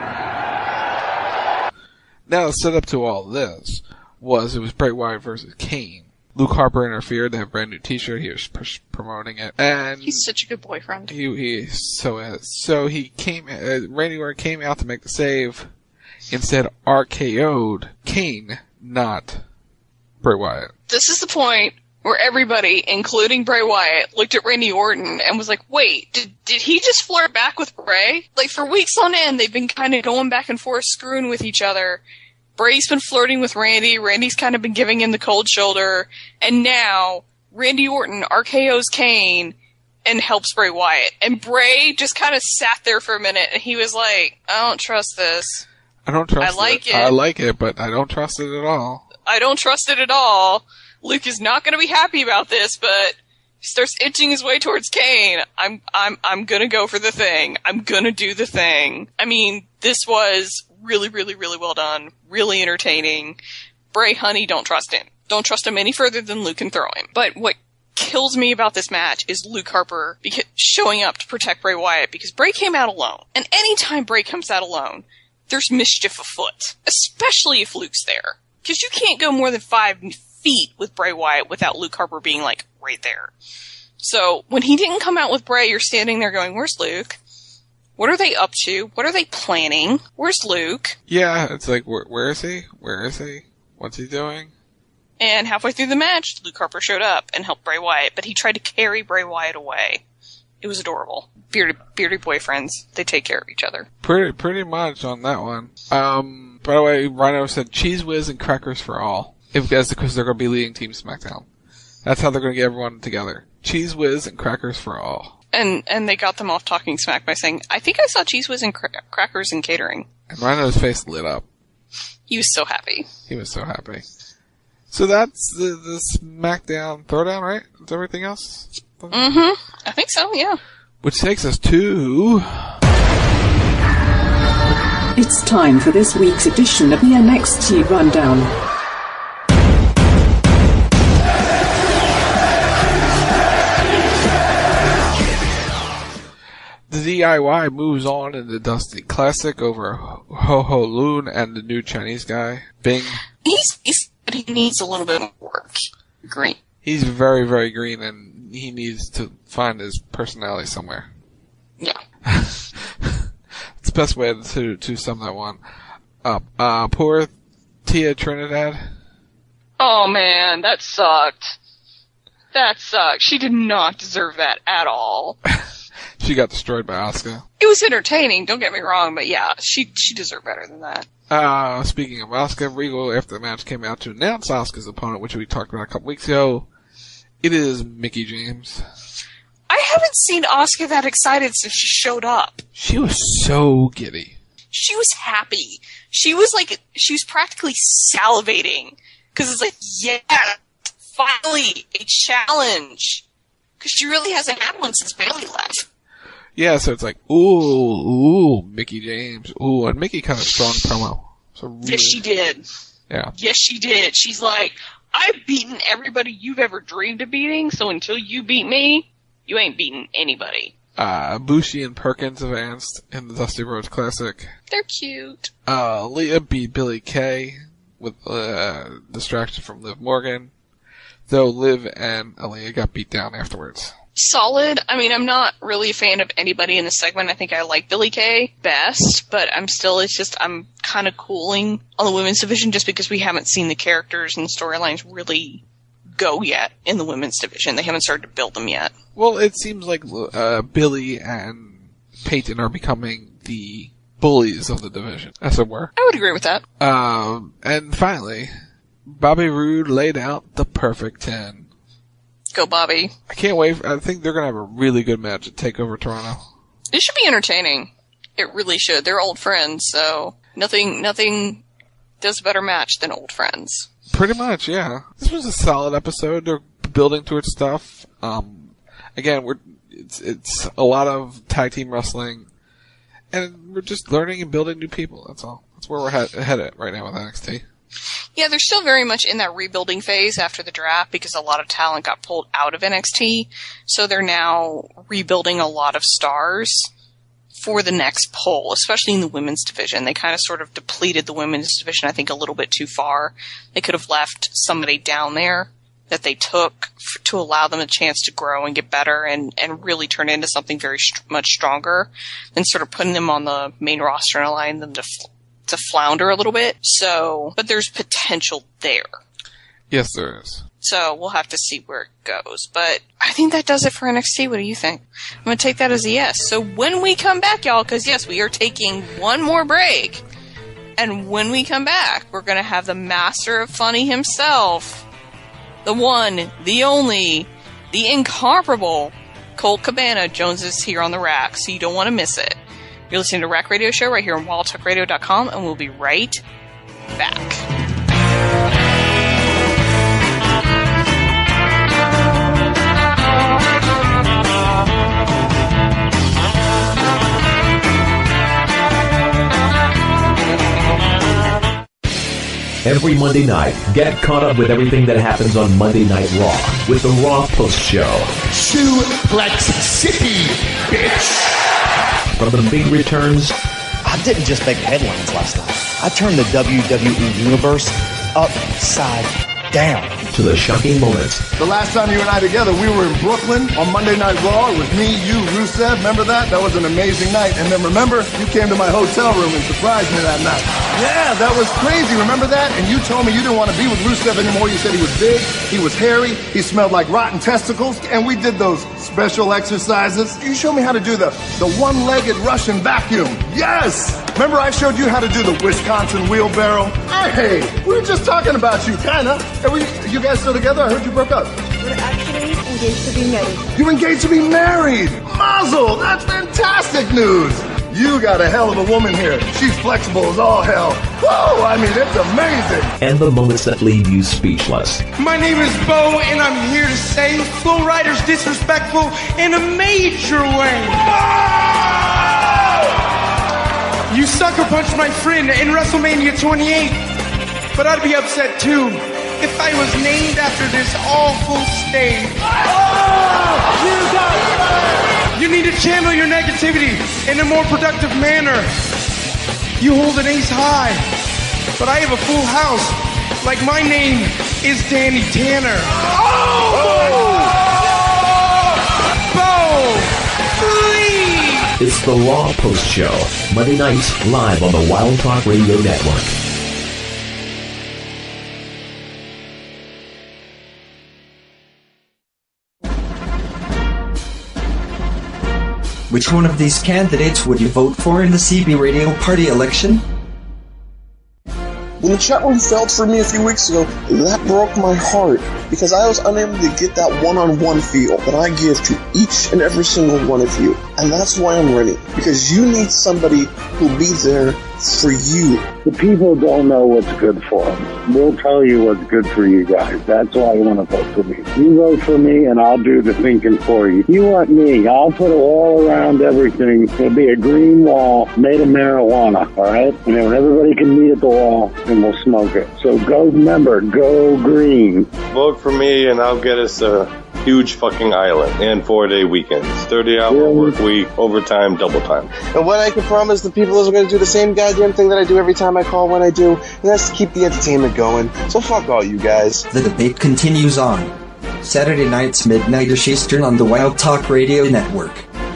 Now, the setup to all this was it was Bray Wyatt versus Kane. Luke Harper interfered. They have a brand new T-shirt. He was pr- promoting it, and he's such a good boyfriend. He he so is. So he came. Uh, Randy Orton came out to make the save. Instead, R K O'd Kane, not Bray Wyatt. This is the point where everybody, including Bray Wyatt, looked at Randy Orton and was like, "Wait, did did he just flirt back with Bray?" Like for weeks on end, they've been kind of going back and forth, screwing with each other. Bray's been flirting with Randy, Randy's kind of been giving him the cold shoulder, and now Randy Orton R K O's Kane and helps Bray Wyatt. And Bray just kind of sat there for a minute, and he was like, I don't trust this. I don't trust I like it. it. I like it, but I don't trust it at all. I don't trust it at all. Luke is not going to be happy about this, but he starts inching his way towards Kane. I'm, I'm, I'm gonna go for the thing. I'm gonna do the thing. I mean, this was really, really, really well done. Really entertaining. Bray, honey, don't trust him. Don't trust him any further than Luke can throw him. But what kills me about this match is Luke Harper beca- showing up to protect Bray Wyatt because Bray came out alone. And anytime Bray comes out alone, there's mischief afoot. Especially if Luke's there. Because you can't go more than five feet with Bray Wyatt without Luke Harper being, like, right there. So, when he didn't come out with Bray, you're standing there going, where's Luke? What are they up to? What are they planning? Where's Luke? Yeah, it's like, where, where is he? Where is he? What's he doing? And halfway through the match, Luke Harper showed up and helped Bray Wyatt, but he tried to carry Bray Wyatt away. It was adorable. Bearded, bearded boyfriends. They take care of each other. Pretty, pretty much on that one. Um, by the way, Rhino said Cheese Whiz and Crackers for All. If that's because they're going to be leading Team SmackDown. That's how they're going to get everyone together. Cheese Whiz and Crackers for All. And and they got them off Talking Smack by saying, I think I saw Cheese Whiz and cra- Crackers in catering. And Rhino's face lit up. He was so happy. He was so happy. So that's the, the SmackDown Throwdown, right? Is everything else? Mm-hmm. I think so, yeah. Which takes us to... It's time for this week's edition of the N X T Rundown. The D I Y moves on in the Dusty Classic over Ho Ho Loon and the new Chinese guy, Bing. He's, he's but he needs a little bit of work. Green. He's very, very green, and he needs to find his personality somewhere. Yeah. It's the best way to to sum that one up. Uh, poor Tia Trinidad. Oh man, that sucked. That sucked. She did not deserve that at all. She got destroyed by Asuka. It was entertaining, don't get me wrong, but yeah, she she deserved better than that. Uh, speaking of Asuka, Regal, after the match, came out to announce Asuka's opponent, which we talked about a couple weeks ago. It is Mickie James. I haven't seen Asuka that excited since she showed up. She was so giddy. She was happy. She was like, she was practically salivating. Cause it's like, yeah, finally, a challenge. Cause she really hasn't had one since Bayley left. Yeah, so it's like, ooh, ooh, Mickie James, ooh, and Mickie kind of strong promo. So really, yes, she did. Yeah. Yes, she did. She's like, I've beaten everybody you've ever dreamed of beating, so until you beat me, you ain't beating anybody. Uh, Bushi and Perkins advanced in the Dusty Rhodes Classic. They're cute. Uh, Leah beat Billy Kay with, uh, distraction from Liv Morgan. Though Liv and Aaliyah got beat down afterwards. Solid. I mean, I'm not really a fan of anybody in the segment. I think I like Billy Kay best, but I'm still, it's just, I'm kind of cooling on the women's division just because we haven't seen the characters and the storylines really go yet in the women's division. They haven't started to build them yet. Well, it seems like uh, Billy and Peyton are becoming the bullies of the division, as it were. I would agree with that. Um, and finally, Bobby Roode laid out the perfect ten. Go, Bobby. I can't wait. I think they're going to have a really good match at TakeOver Toronto. It should be entertaining. It really should. They're old friends, so nothing nothing does a better match than old friends. Pretty much, yeah. This was a solid episode. They're building towards stuff. Um, again, we're it's it's a lot of tag team wrestling, and we're just learning and building new people. That's all. That's where we're he- headed right now with N X T. Yeah, they're still very much in that rebuilding phase after the draft because a lot of talent got pulled out of N X T. So they're now rebuilding a lot of stars for the next pull, especially in the women's division. They kind of sort of depleted the women's division, I think, a little bit too far. They could have left somebody down there that they took f- to allow them a chance to grow and get better and, and really turn into something very st- much stronger than sort of putting them on the main roster and allowing them to fl- to flounder a little bit. So, but there's potential there. Yes, there is. So we'll have to see where it goes. But I think that does it for N X T. What do you think? I'm going to take that as a yes. So when we come back, y'all, because yes, we are taking one more break. And when we come back, we're going to have the master of funny himself. The one, the only, the incomparable Colt Cabana Jones is here on the rack. So you don't want to miss it. You're listening to Rack Radio Show right here on wild talk radio dot com, and we'll be right back. Every Monday night, get caught up with everything that happens on Monday Night Raw with the Raw Post Show. Suplex City, bitch! From the big returns, I didn't just make headlines last night. I turned the W W E Universe upside down. To the shocking moments. The last time you and I together, we were in Brooklyn on Monday Night Raw. It was me, you, Rusev. Remember that? That was an amazing night. And then remember, you came to my hotel room and surprised me that night. Yeah, that was crazy. Remember that? And you told me you didn't want to be with Rusev anymore. You said he was big, he was hairy, he smelled like rotten testicles. And we did those special exercises. You showed me how to do the, the one-legged Russian vacuum. Yes! Remember I showed you how to do the Wisconsin wheelbarrow? Hey, we were just talking about you, kinda. And we, you guys still together? I heard you broke up. We're actually engaged to be married. You engaged to be married? Mazel! That's fantastic news! You got a hell of a woman here. She's flexible as all hell. Whoa! I mean, it's amazing! And the moments that leave you speechless. My name is Bo, and I'm here to say Flow Rider's disrespectful in a major way. You sucker punched my friend in WrestleMania twenty-eight, but I'd be upset too if I was named after this awful stage. Oh, you, got you need to channel your negativity in a more productive manner. You hold an ace high, but I have a full house, like my name is Danny Tanner. Oh! Bo! Please! It's the Raw Post Show, Monday nights live on the Wild Talk Radio Network. Which one of these candidates would you vote for in the C B Radio party election? When the chat room failed for me a few weeks ago, that broke my heart because I was unable to get that one-on-one feel that I give to each and every single one of you. And that's why I'm running, because you need somebody who'll be there for you? The people don't know what's good for them. We'll tell you what's good for you guys. That's why you want to vote for me. You vote for me, and I'll do the thinking for you. You want me, I'll put a wall around everything. It'll be a green wall made of marijuana, all right? And then everybody can meet at the wall, and we'll smoke it. So go, remember, go green. Vote for me, and I'll get us a huge fucking island and four-day weekends, thirty-hour work week, overtime, double time. And what I can promise the people is we're going to do the same goddamn thing that I do every time I call when I do, and that's to keep the entertainment going. So fuck all you guys. The debate continues on. Saturday nights, midnight-ish Eastern on the Wild Talk Radio Network.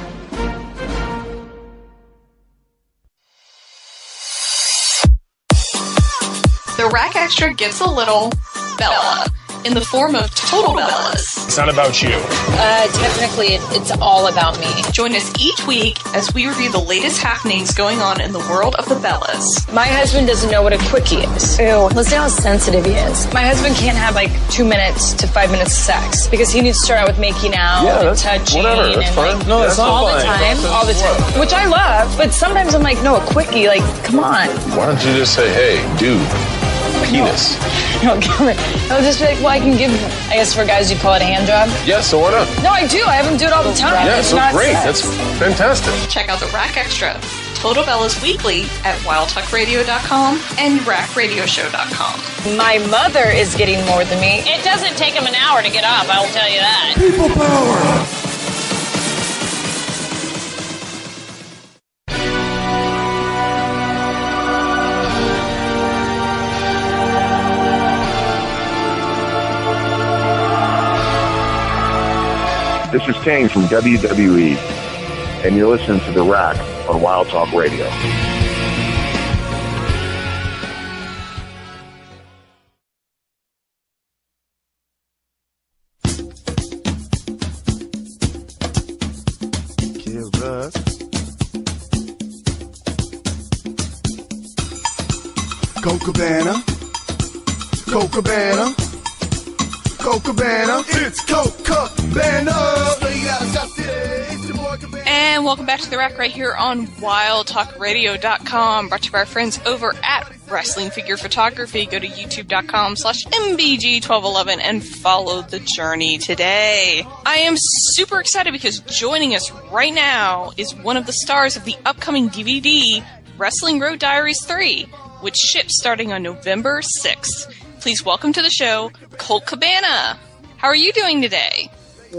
The Rack Extra gives a little Bella in the form of Total Bellas. It's not about you. Uh, technically, it, it's all about me. Join us each week as we review the latest happenings going on in the world of the Bellas. My husband doesn't know what a quickie is. Ew. Listen how sensitive he is. My husband can't have like two minutes to five minutes of sex because he needs to start out with making out yeah, and touching. Whatever, that's and fine. like, No, that's all fine. the time, That's all the time. what? Which I love, but sometimes I'm like, no, a quickie, like, come on. Why don't you just say, hey, dude, penis? No, come on. I'll just be like, well, I can give, I guess for guys, you call it a hand job. Yeah, so why not? No, I do. I have them do it all the time. Yeah, it's so not great. sex. That's fantastic. Check out the Rack Extra, Total Bellas Weekly at wild talk radio dot com and rack radio show dot com. My mother is getting more than me. It doesn't take him an hour to get up, I will tell you that. People power! This is Kane from W W E, and you're listening to The Rack on Wild Talk Radio. Give us Go Cabana, Go Cabana, Go Cabana, it's Coke Cabana. And welcome back to The Rack right here on wild talk radio dot com, brought to you by our friends over at Wrestling Figure Photography. Go to youtube dot com slash M B G twelve eleven and follow the journey today. I am super excited because joining us right now is one of the stars of the upcoming D V D, Wrestling Road Diaries three, which ships starting on November sixth. Please welcome to the show, Colt Cabana. How are you doing today?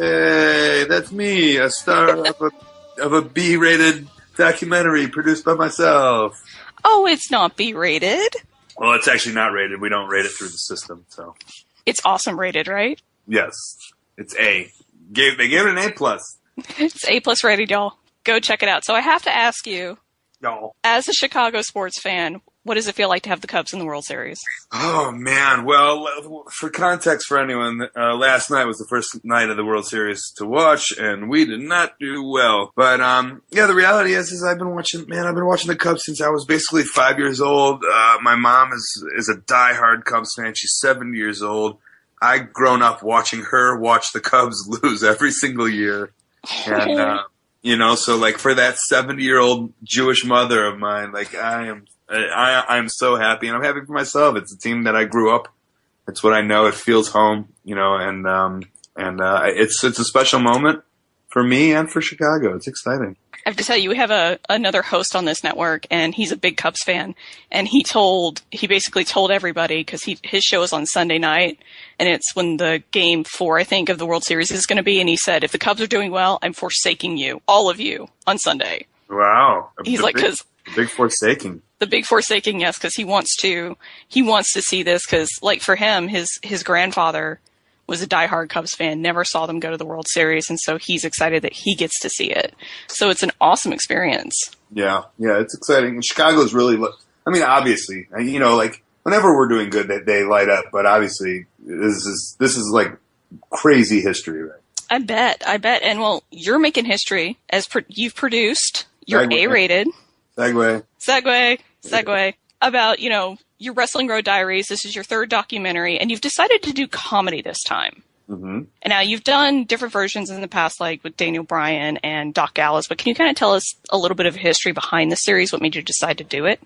Hey, that's me, a star of a of a B-rated documentary produced by myself. Oh, it's not B-rated. Well, it's actually not rated. We don't rate it through the system, so. It's awesome rated, right? Yes, it's A. Gave they gave it an A plus. It's A plus rated, y'all. Go check it out. So I have to ask you, Y'all. as a Chicago sports fan, what does it feel like to have the Cubs in the World Series? Oh man! Well, for context for anyone, uh, last night was the first night of the World Series to watch, and we did not do well. But um, yeah, the reality is, is I've been watching. Man, I've been watching the Cubs since I was basically five years old. Uh, my mom is is a diehard Cubs fan. She's seventy years old. I grown up watching her watch the Cubs lose every single year, and uh, you know, so like for that seventy year old Jewish mother of mine, like I am. I, I'm so happy, and I'm happy for myself. It's a team that I grew up. It's what I know. It feels home, you know, and um, and uh, it's it's a special moment for me and for Chicago. It's exciting. I have to tell you, we have a another host on this network, and he's a big Cubs fan. And he told he basically told everybody, because he his show is on Sunday night, and it's when the game four, I think, of the World Series is going to be. And he said, if the Cubs are doing well, I'm forsaking you, all of you, on Sunday. Wow. He's the like, big, because big forsaking. The big forsaking, yes, because he wants to he wants to see this, because like for him, his his grandfather was a diehard Cubs fan, never saw them go to the World Series, and so he's excited that he gets to see it. So it's an awesome experience. Yeah, yeah, it's exciting. And Chicago's really, I mean, obviously, you know, like whenever we're doing good, they, they light up. But obviously, this is this is like crazy history, right? I bet, I bet. And well, you're making history as pro- you've produced. You're Segway. A-rated. Segue. Segue. Segue. About, you know, your Wrestling Road Diaries. This is your third documentary, and you've decided to do comedy this time. Mm-hmm. And now you've done different versions in the past, like with Daniel Bryan and Doc Gallows. But can you kind of tell us a little bit of history behind the series? What made you decide to do it?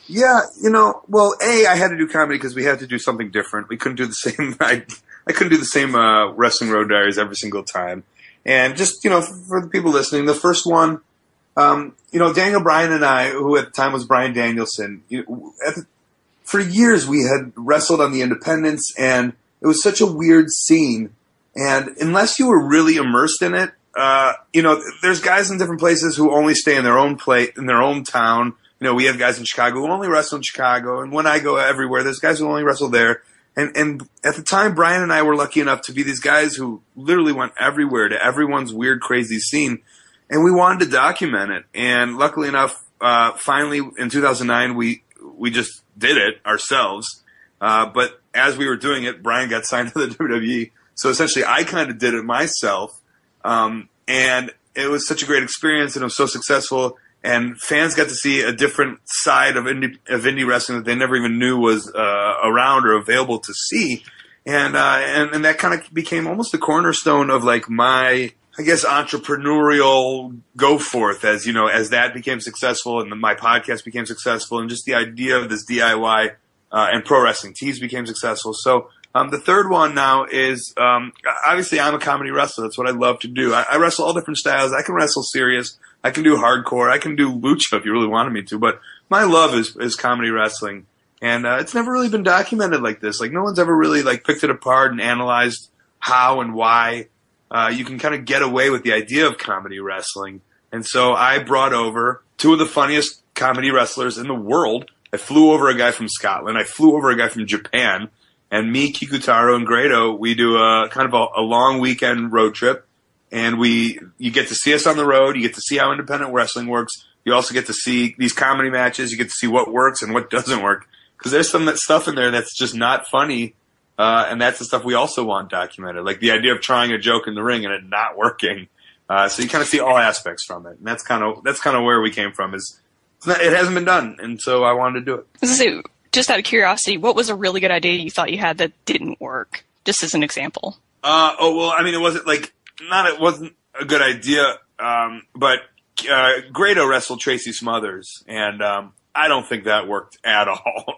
Yeah, you know, well, A, I had to do comedy because we had to do something different. We couldn't do the same, I, I couldn't do the same uh, Wrestling Road Diaries every single time. And just, you know, for the people listening, the first one, um, you know, Daniel Bryan and I, who at the time was Bryan Danielson, you know, at the, for years we had wrestled on the independents, and it was such a weird scene. And unless you were really immersed in it, uh, you know, there's guys in different places who only stay in their own place, in their own town. You know, we have guys in Chicago who only wrestle in Chicago, and when I go everywhere, there's guys who only wrestle there. And and at the time, Brian and I were lucky enough to be these guys who literally went everywhere to everyone's weird, crazy scene, and we wanted to document it. And luckily enough, uh, finally in two thousand nine, we we just did it ourselves. Uh, but as we were doing it, Brian got signed to the W W E, so essentially I kind of did it myself. Um, and it was such a great experience, and it was so successful. And fans got to see a different side of indie, of indie wrestling that they never even knew was uh, around or available to see. And, uh, and and that kind of became almost the cornerstone of like my, I guess, entrepreneurial go forth as, you know, as that became successful and the, my podcast became successful, and just the idea of this D I Y uh, and Pro Wrestling Tees became successful. So um, the third one now is, um, obviously I'm a comedy wrestler. That's what I love to do. I, I wrestle all different styles. I can wrestle serious. I can do hardcore. I can do lucha if you really wanted me to. But my love is, is comedy wrestling. And uh, it's never really been documented like this. Like, no one's ever really like picked it apart and analyzed how and why uh, you can kind of get away with the idea of comedy wrestling. And so I brought over two of the funniest comedy wrestlers in the world. I flew over a guy from Scotland. I flew over a guy from Japan. And me, Kikutaro, and Grado, we do a kind of a, a long weekend road trip. And we, you get to see us on the road. You get to see how independent wrestling works. You also get to see these comedy matches. You get to see what works and what doesn't work. Because there's some that stuff in there that's just not funny. Uh, and that's the stuff we also want documented. Like the idea of trying a joke in the ring and it not working. Uh, so you kind of see all aspects from it. And that's kind of, that's kind of where we came from, is it's not, it hasn't been done. And so I wanted to do it. So just out of curiosity, what was a really good idea you thought you had that didn't work? Just as an example. Uh, oh, well, I mean, it wasn't like, Not it wasn't a good idea, um, but uh, Grado wrestled Tracy Smothers, and um, I don't think that worked at all.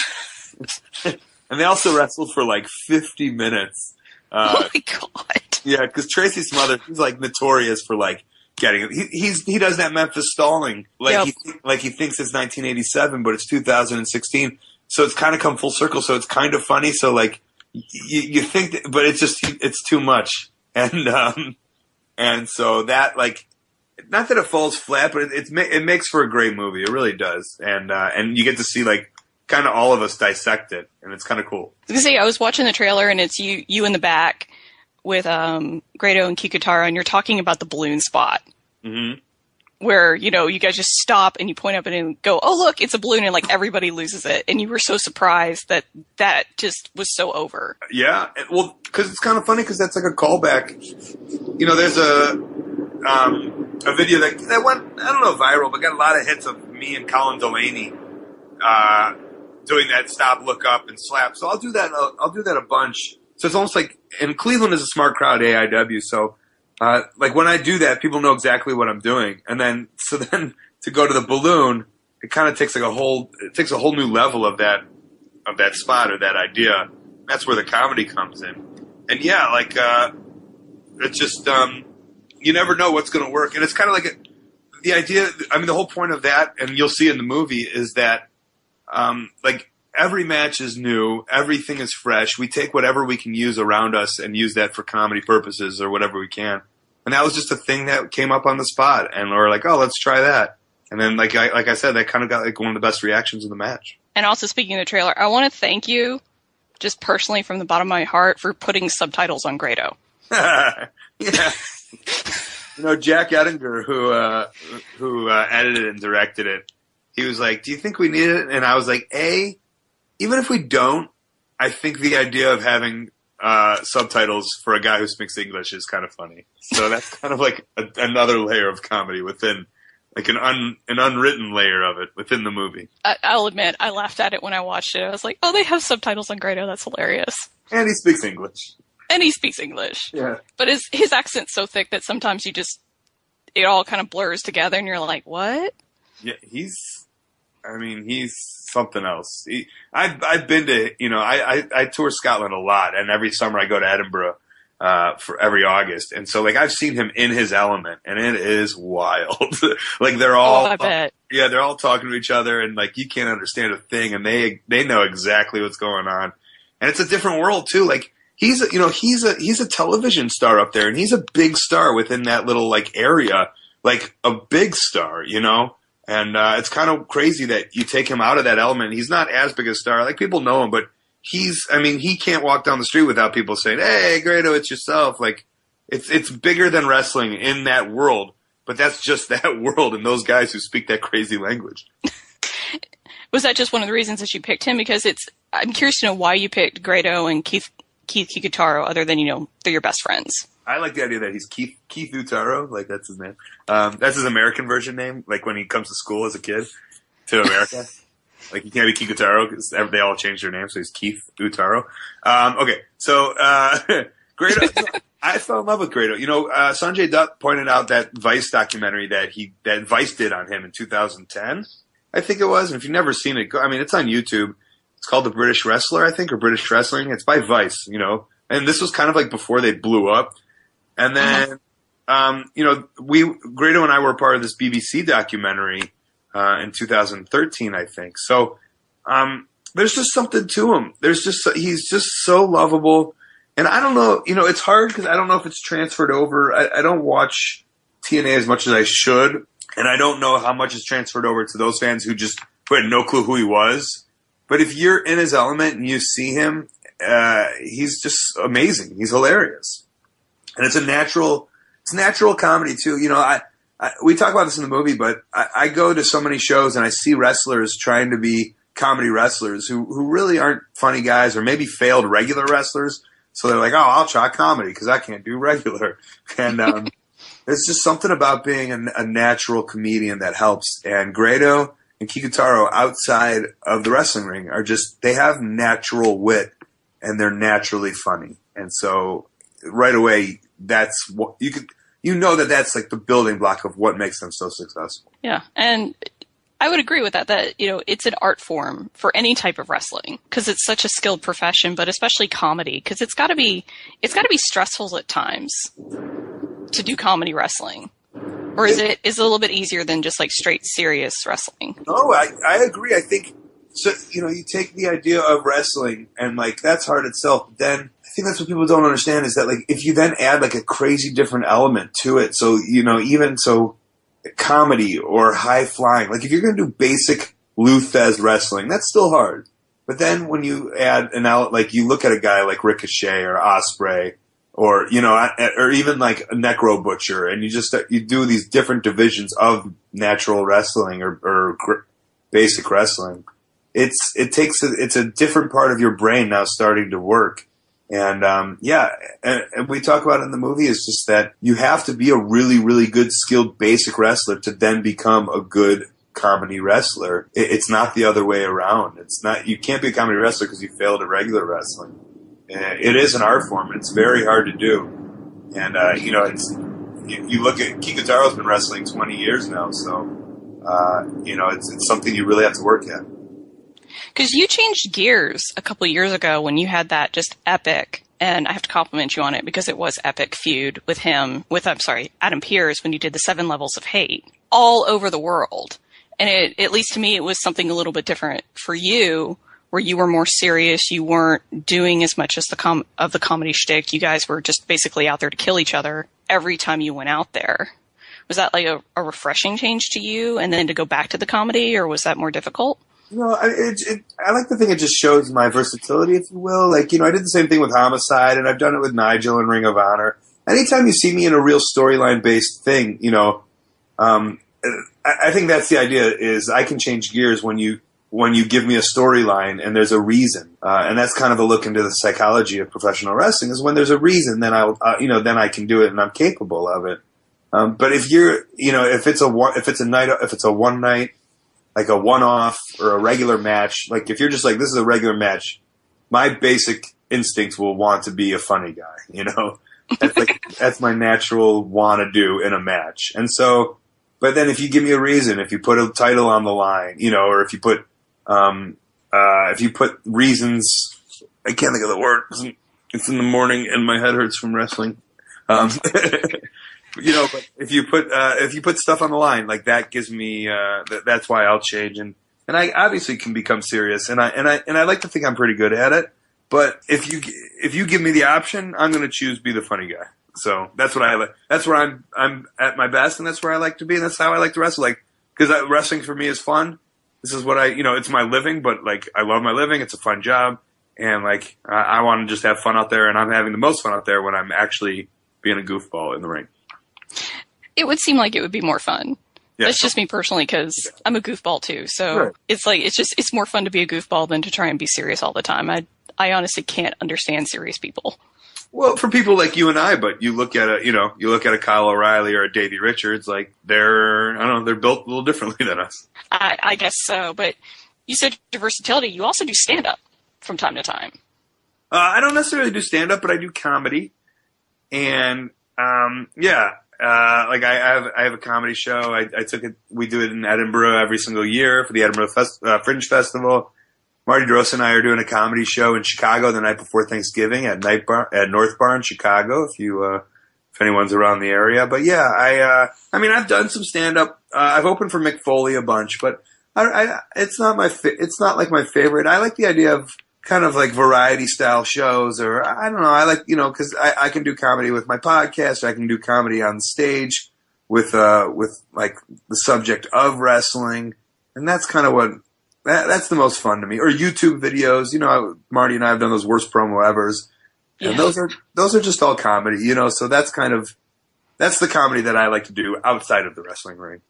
And they also wrestled for like fifty minutes. Uh, oh my god! Yeah, because Tracy Smothers, he's like notorious for like getting he he's he does that Memphis stalling, like yep. he like he thinks it's nineteen eighty-seven, but it's two thousand sixteen. So it's kind of come full circle. So it's kind of funny. So like you you think, that, but it's just it's too much. And um, and so that like, not that it falls flat, but it it's, it makes for a great movie. It really does. And uh, and you get to see like kind of all of us dissect it, and it's kind of cool. I was gonna say, I was watching the trailer, and it's you you in the back with um Grado and Kikutaro, and you're talking about the balloon spot. Mm-hmm. Where, you know, you guys just stop and you point up and go, oh, look, it's a balloon, and, like, everybody loses it. And you were so surprised that that just was so over. Yeah. Well, because it's kind of funny because that's like a callback. You know, there's a um, a video that, that went, I don't know, viral, but got a lot of hits of me and Colin Delaney uh, doing that stop, look up, and slap. So I'll do that. I'll, I'll do that a bunch. So it's almost like, and Cleveland is a smart crowd, A I W, so... Uh, like when I do that, people know exactly what I'm doing. And then, so then to go to the balloon, it kind of takes like a whole, it takes a whole new level of that, of that spot or that idea. That's where the comedy comes in. And yeah, like, uh, it's just, um, you never know what's going to work. And it's kind of like a, the idea, I mean, the whole point of that, and you'll see in the movie, is that, um, like every match is new. Everything is fresh. We take whatever we can use around us and use that for comedy purposes or whatever we can. And that was just a thing that came up on the spot, and we were like, "Oh, let's try that." And then, like I, like I said, that kind of got like one of the best reactions in the match. And also, speaking of the trailer, I want to thank you, just personally from the bottom of my heart, for putting subtitles on Grado. Yeah, you know, Jack Ettinger, who uh, who uh, edited and directed it, he was like, "Do you think we need it?" And I was like, "A, even if we don't, I think the idea of having." Uh, subtitles for a guy who speaks English is kind of funny. So that's kind of like a, another layer of comedy within, like an un, an unwritten layer of it within the movie. I, I'll admit, I laughed at it when I watched it. I was like, oh, they have subtitles on Grado. That's hilarious. And he speaks English. And he speaks English. Yeah. But his, his accent's so thick that sometimes you just, it all kind of blurs together and you're like, what? Yeah, he's, I mean, he's something else. He, I've I've been to, you know, I, I I tour Scotland a lot, and every summer I go to Edinburgh uh, for every August, and so like I've seen him in his element, and it is wild. Like they're all, oh, I bet. yeah, they're all talking to each other, and like you can't understand a thing, and they they know exactly what's going on, and it's a different world too. Like he's a, you know he's a he's a television star up there, and he's a big star within that little like area, like a big star, you know. And uh, it's kind of crazy that you take him out of that element. He's not as big a star. Like, people know him, but he's, I mean, he can't walk down the street without people saying, hey, Grado, it's yourself. Like, it's it's bigger than wrestling in that world, but that's just that world and those guys who speak that crazy language. Was that just one of the reasons that you picked him? Because it's, I'm curious to know why you picked Grado and Keith Keith Kikutaro, other than, you know, they're your best friends. I like the idea that he's Keith Keith Utaro, like that's his name. Um, that's his American version name. Like when he comes to school as a kid to America, like he can't be Keith Utaro because they all changed their name, so he's Keith Utaro. Um, okay, so uh, Grado, I fell in love with Grado. You know, uh, Sanjay Dutt pointed out that Vice documentary that he that Vice did on him in two thousand ten, I think it was. And if you've never seen it, go, I mean, it's on YouTube. It's called The British Wrestler, I think, or British Wrestling. It's by Vice, you know, and this was kind of like before they blew up. And then, um, you know, we Grado and I were part of this B B C documentary uh, in two thousand thirteen, I think. So um, there's just something to him. There's just he's just so lovable, and I don't know. You know, it's hard because I don't know if it's transferred over. I, I don't watch T N A as much as I should, and I don't know how much is transferred over to those fans who just who had no clue who he was. But if you're in his element and you see him, uh, he's just amazing. He's hilarious. And it's a natural, it's natural comedy too. You know, I, I we talk about this in the movie, but I, I go to so many shows and I see wrestlers trying to be comedy wrestlers who, who really aren't funny guys, or maybe failed regular wrestlers. So they're like, oh, I'll try comedy because I can't do regular. And um, there's just something about being a, a natural comedian that helps. And Grado and Kikutaro outside of the wrestling ring are just, they have natural wit and they're naturally funny. And so right away, that's what you could, you know, that that's like the building block of what makes them so successful. Yeah. And I would agree with that, that, you know, it's an art form for any type of wrestling because it's such a skilled profession, but especially comedy, because it's got to be, it's got to be stressful at times to do comedy wrestling. Or is it, is it a little bit easier than just like straight serious wrestling? No, I, I agree. I think, so, you know, you take the idea of wrestling and like that's hard itself. Then I think that's what people don't understand is that like if you then add like a crazy different element to it. So, you know, even so comedy or high flying, like if you're going to do basic Lou Thez wrestling, that's still hard. But then when you add an out, like you look at a guy like Ricochet or Ospreay or, you know, or even like a Necro Butcher and you just, you do these different divisions of natural wrestling or, or basic wrestling. It's, it takes a, it's a different part of your brain now starting to work. And, um, yeah, and, and we talk about it in the movie is just that you have to be a really, really good skilled basic wrestler to then become a good comedy wrestler. It, it's not the other way around. It's not, you can't be a comedy wrestler because you failed at regular wrestling. And it is an art form. It's very hard to do. And, uh, you know, it's, you, you look at, Kikutaro's been wrestling twenty years now. So, uh, you know, it's, it's something you really have to work at. Because you changed gears a couple of years ago when you had that just epic, and I have to compliment you on it because it was epic feud with him, with, I'm sorry, Adam Pearce when you did the Seven Levels of Hate all over the world. And it, at least to me, it was something a little bit different for you where you were more serious. You weren't doing as much as the com- of the comedy shtick. You guys were just basically out there to kill each other every time you went out there. Was that like a, a refreshing change to you and then to go back to the comedy, or was that more difficult? You know, I, it, it, I like to think it just shows my versatility, if you will. Like, you know, I did the same thing with Homicide, and I've done it with Nigel and Ring of Honor. Anytime you see me in a real storyline-based thing, you know, um, I, I think that's the idea, is I can change gears when you when you give me a storyline and there's a reason. Uh, and that's kind of a look into the psychology of professional wrestling, is when there's a reason, then I'll, uh, you know, then I can do it and I'm capable of it. Um, but if you're, you know, if it's a one, if it's a night, if it's a one night, like a one-off or a regular match, like if you're just like, this is a regular match, my basic instincts will want to be a funny guy, you know? That's like, that's my natural want to do in a match. And so But then if you give me a reason, if you put a title on the line, you know, or if you put, um, uh, if you put reasons, I can't think of the word. It's in the morning and my head hurts from wrestling. Um, you know, but if you put, uh, if you put stuff on the line, like that gives me, uh, th- that's why I'll change. And, and I obviously can become serious, and I, and I, and I like to think I'm pretty good at it. But if you, if you give me the option, I'm going to choose be the funny guy. So that's what I like. That's where I'm, I'm at my best, and that's where I like to be, and that's how I like to wrestle. Like, because wrestling for me is fun. This is what I, you know, it's my living, but like, I love my living. It's a fun job. And like, I, I want to just have fun out there, and I'm having the most fun out there when I'm actually being a goofball in the ring. It would seem like it would be more fun. Yeah. That's just me personally, because I'm a goofball too. So Right. it's like, it's just, it's more fun to be a goofball than to try and be serious all the time. I, I honestly can't understand serious people. Well, for people like you and I, but you look at a, you know, you look at a Kyle O'Reilly or a Davey Richards, like they're, I don't know, they're built a little differently than us. I, I guess so. But you said your versatility. You also do stand up from time to time. Uh, I don't necessarily do stand up, but I do comedy. And, um, yeah, uh, like I, I have, I have a comedy show. I, I took it, we do it in Edinburgh every single year for the Edinburgh Fest, uh, Fringe Festival. Marty Dross and I are doing a comedy show in Chicago the night before Thanksgiving at Night Bar, at North Bar in Chicago. If you, uh, if anyone's around the area, but yeah, I, uh, I mean, I've done some stand up. Uh, I've opened for Mick Foley a bunch, but I, I it's not my, fa- it's not like my favorite. I like the idea of kind of like variety style shows, or I don't know. I like, you know, cause I, I can do comedy with my podcast. I can do comedy on stage with, uh, with like the subject of wrestling. And that's kind of what, That, that's the most fun to me. Or YouTube videos. You know, Marty and I have done those worst promo evers. And Yeah. those are, those are just all comedy, you know, so that's kind of, that's the comedy that I like to do outside of the wrestling ring.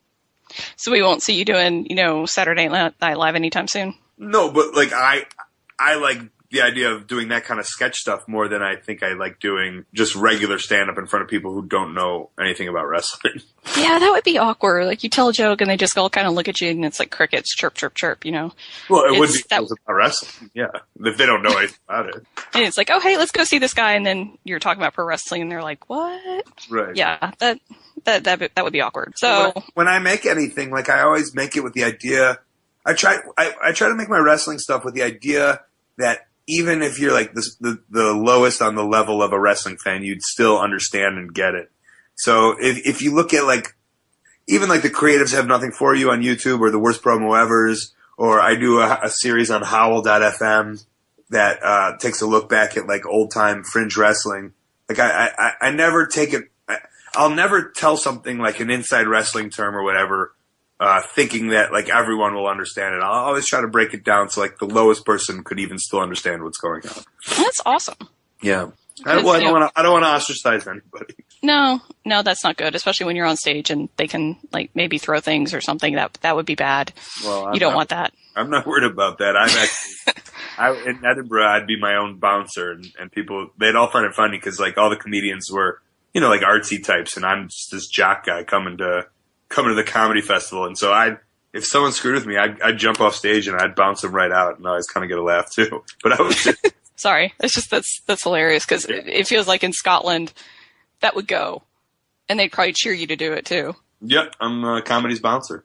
So we won't see you doing, you know, Saturday Night Live anytime soon? No, but like I, I like the idea of doing that kind of sketch stuff more than I think I like doing just regular stand up in front of people who don't know anything about wrestling. Yeah, that would be awkward. Like, you tell a joke and they just all kind of look at you and it's like crickets, chirp, chirp, chirp, you know? Well, it It's- would be that- about wrestling, yeah. If they don't know anything about it. And it's like, oh, hey, let's go see this guy. And then you're talking about pro wrestling and they're like, what? Right. Yeah, that, that, that, that would be awkward. So, when, when I make anything, like I always make it with the idea, I try, I, I try to make my wrestling stuff with the idea that even if you're like the, the, the lowest on the level of a wrestling fan, you'd still understand and get it. So if, if you look at like, even like the Creatives Have Nothing For You on YouTube, or the Worst Promo Evers, or I do a, a series on howl dot f m that, uh, takes a look back at like old time fringe wrestling. Like I, I, I never take it, I, I'll never tell something like an inside wrestling term or whatever, uh, thinking that like everyone will understand it. I'll always try to break it down so like the lowest person could even still understand what's going on. that's awesome. Yeah. I, well, I don't want to, I don't want to ostracize anybody. No, no, that's not good, especially when you're on stage and they can like maybe throw things or something. That, that would be bad. Well, I'm you don't not, want that. I'm not worried about that. I'm actually, I, in Edinburgh, I'd be my own bouncer, and, and people, they'd all find it funny because like all the comedians were, you know, like artsy types, and I'm just this jock guy coming to, coming to the comedy festival. And so I, if someone screwed with me, I'd, I'd jump off stage and I'd bounce them right out, and I always kind of get a laugh too. But I was just, Sorry. It's just, that's, that's hilarious because it, it feels like in Scotland that would go and they'd probably cheer you to do it too. yep, I'm a comedy's bouncer.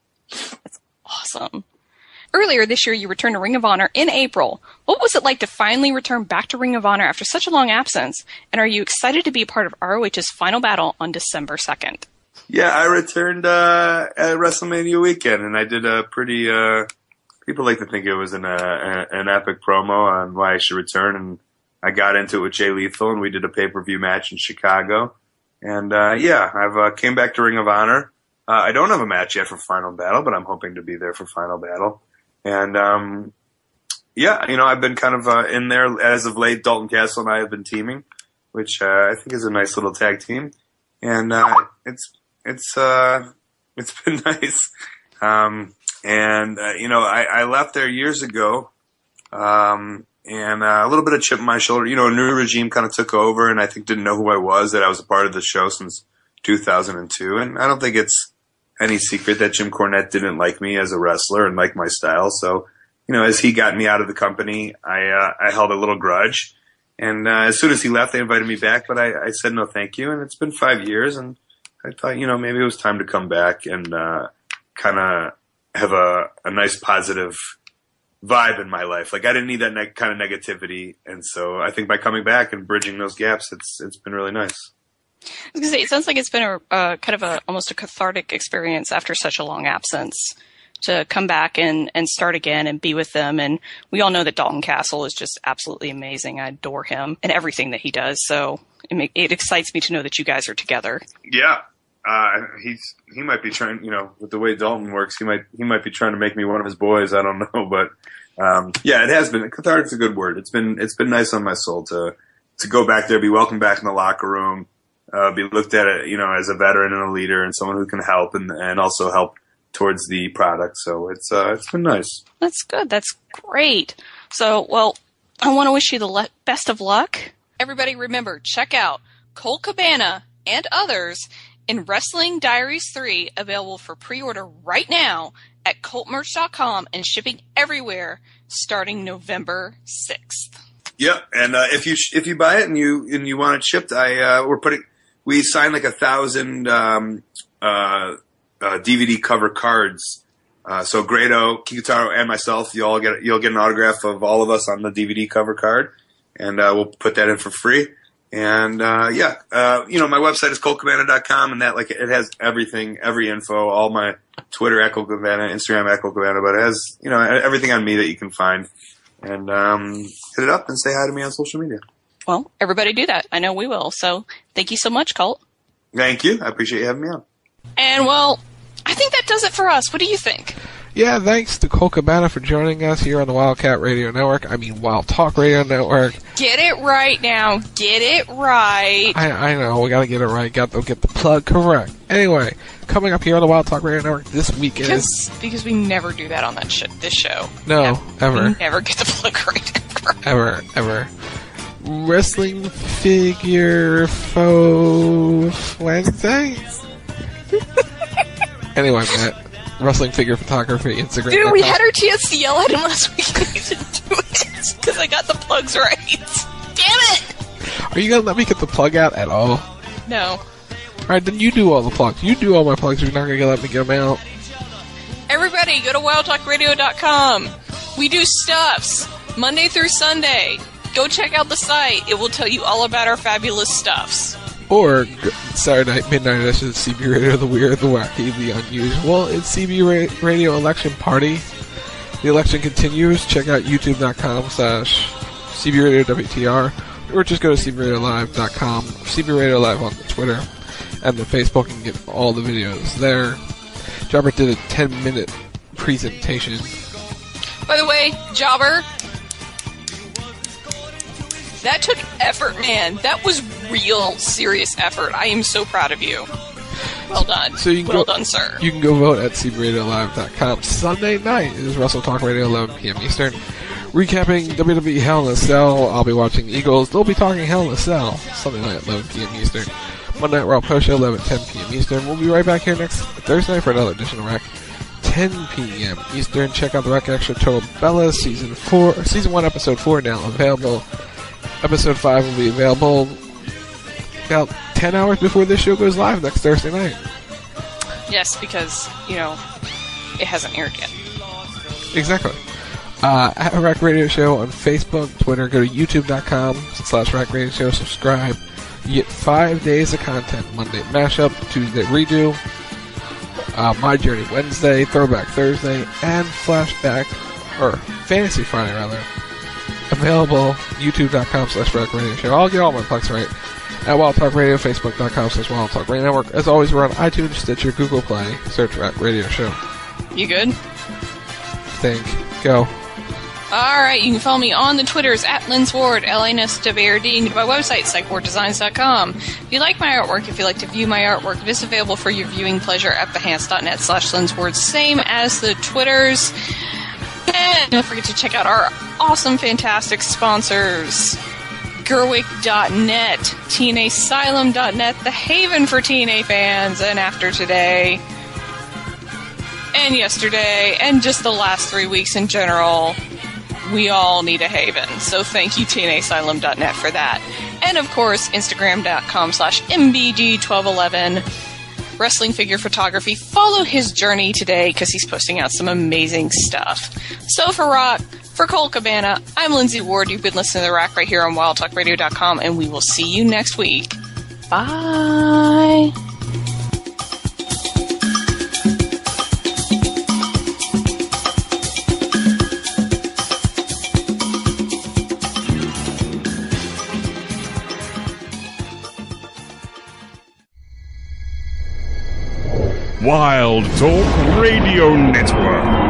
Awesome. Earlier this year, you returned to Ring of Honor in April. What was it like to finally return back to Ring of Honor after such a long absence? And are you excited to be a part of R O H's Final Battle on December second? Yeah, I returned uh, at WrestleMania weekend, and I did a pretty. Uh, people like to think it was an uh, an epic promo on why I should return, and I got into it with Jay Lethal, and we did a pay per view match in Chicago. And uh, yeah, I've uh, came back to Ring of Honor. Uh, I don't have a match yet for Final Battle, but I'm hoping to be there for Final Battle. And um, yeah, you know, I've been kind of uh, in there as of late. Dalton Castle and I have been teaming, which uh, I think is a nice little tag team, and uh, it's it's uh, it's been nice. Um, and uh, you know, I, I left there years ago, um, and uh, a little bit of chip on my shoulder. You know, a new regime kind of took over, and I think didn't know who I was. That I was a part of the show since two thousand two, and I don't think it's any secret that Jim Cornette didn't like me as a wrestler and like my style. So, you know, as he got me out of the company, I uh, I held a little grudge. And uh, as soon as he left, they invited me back, but I, I said no thank you. And it's been five years, and I thought, you know, maybe it was time to come back and uh, kind of have a, a nice positive vibe in my life. Like I didn't need that ne- kind of negativity, and so I think by coming back and bridging those gaps, it's it's been really nice. I was gonna say, it sounds like it's been a uh, kind of a almost a cathartic experience after such a long absence to come back and, and start again and be with them. And we all know that Dalton Castle is just absolutely amazing. I adore him and everything that he does. So it, make, it excites me to know that you guys are together. Yeah. Uh, he's, he might be trying, you know, with the way Dalton works, he might, he might be trying to make me one of his boys. I don't know, but, um, yeah, it has been, cathartic's a good word. It's been, it's been nice on my soul to, to go back there, be welcomed back in the locker room, uh, be looked at, you know, as a veteran and a leader and someone who can help and, and also help towards the product. So it's, uh, it's been nice. That's good. That's great. So, well, I want to wish you the le- best of luck. Everybody remember, check out Colt Cabana and others in Wrestling Diaries three, available for pre-order right now at colt merch dot com and shipping everywhere starting November sixth. Yep, and uh, if you sh- if you buy it and you and you want it shipped, I uh, we're putting we signed like a thousand um, uh, uh, D V D cover cards. Uh, so Grado, Kikutaro, and myself, you all get you'll get an autograph of all of us on the D V D cover card, and uh, we'll put that in for free. And, uh, yeah, uh, you know, my website is colt cabana dot com, and that, like, it has everything, every info, all my Twitter, Echo Cabana, Instagram, Echo Cabana, but it has, you know, everything on me that you can find. And, um, hit it up and say hi to me on social media. Well, everybody do that. I know we will. So thank you so much, Colt. Thank you. I appreciate you having me on. And, well, I think that does it for us. What do you think? Yeah, thanks to Colt Cabana for joining us here on the Wildcat Radio Network. I mean, Wild Talk Radio Network. Get it right now. Get it right. I, I know. We got to get it right. Got to get the plug correct. Anyway, coming up here on the Wild Talk Radio Network this week because, is... Because we never do that on that sh- this show. No, no, ever. We never get the plug right. Ever. Ever, ever. Wrestling Figure Faux Wednesday? Anyway, Matt. Wrestling Figure Photography, Instagram. Dude, we had our chance to yell at him last week and we didn't do it because I got the plugs right. Damn it! Are you going to let me get the plug out at all? No. Alright, then you do all the plugs. You do all my plugs. You're not going to let me get them out. Everybody, go to wild talk radio dot com. We do stuffs Monday through Sunday. Go check out the site. It will tell you all about our fabulous stuffs. Or Saturday night, midnight edition of C B Radio, the weird, the wacky, the unusual. It's C B Radio Election Party. The election continues. Check out youtube dot com slash C B Radio W T R. Or just go to C B radio live dot com. C B Radio Live on the Twitter and the Facebook and get all the videos there. Jobber did a ten minute presentation. By the way, Jobber, that took effort, man. That was real serious effort. I am so proud of you. Well done. So you can well go, done, sir. You can go vote at C B radio live dot com. Sunday night is Wrestle Talk Radio, eleven p.m. Eastern. Recapping W W E Hell in a Cell. I'll be watching Eagles. They'll be talking Hell in a Cell. Sunday night, eleven p.m. Eastern. Monday Night Raw Post Show, eleven, ten p.m. Eastern. We'll be right back here next Thursday night for another edition of Rec. ten p.m. Eastern. Check out the Rec Extra Total Bella Season four, Season one, Episode four now available. Episode five will be available about ten hours before this show goes live next Thursday night. Yes, because, you know, it hasn't aired yet. Exactly. Uh, at Rec Radio Show on Facebook, Twitter, go to youtube dot com slash Rec Radio Show, subscribe. You get five days of content. Monday mashup, Tuesday redo, uh, My Journey Wednesday, Throwback Thursday, and Flashback, or Fantasy Friday rather. Available, youtube dot com slash Rec Radio Show. I'll get all my plugs right. At Wild Talk Radio, facebook dot com slash Wild Talk Radio Network. As always, we're on iTunes, Stitcher, Google Play. Search Rec Radio Show. You good? Think. Go. Alright, you can follow me on the Twitters at Linsward, L N S W R D, and go to my website, psych ward designs dot com. If you like my artwork, if you like to view my artwork, it is available for your viewing pleasure at behance dot net slash Linsward, same as the Twitters. And don't forget to check out our awesome, fantastic sponsors. Gerwick dot net, T N A Asylum dot net, the haven for T N A fans, and After Today, and yesterday, and just the last three weeks in general, we all need a haven. So thank you, T N A Asylum dot net, for that. And of course, Instagram dot com slash M B G twelve eleven. wrestling figure photography. Follow his journey today because he's posting out some amazing stuff. So for Rock, for Cole Cabana, I'm Lindsay Ward. You've been listening to The Rack right here on wild talk radio dot com, and we will see you next week. Bye. Wild Talk Radio Network.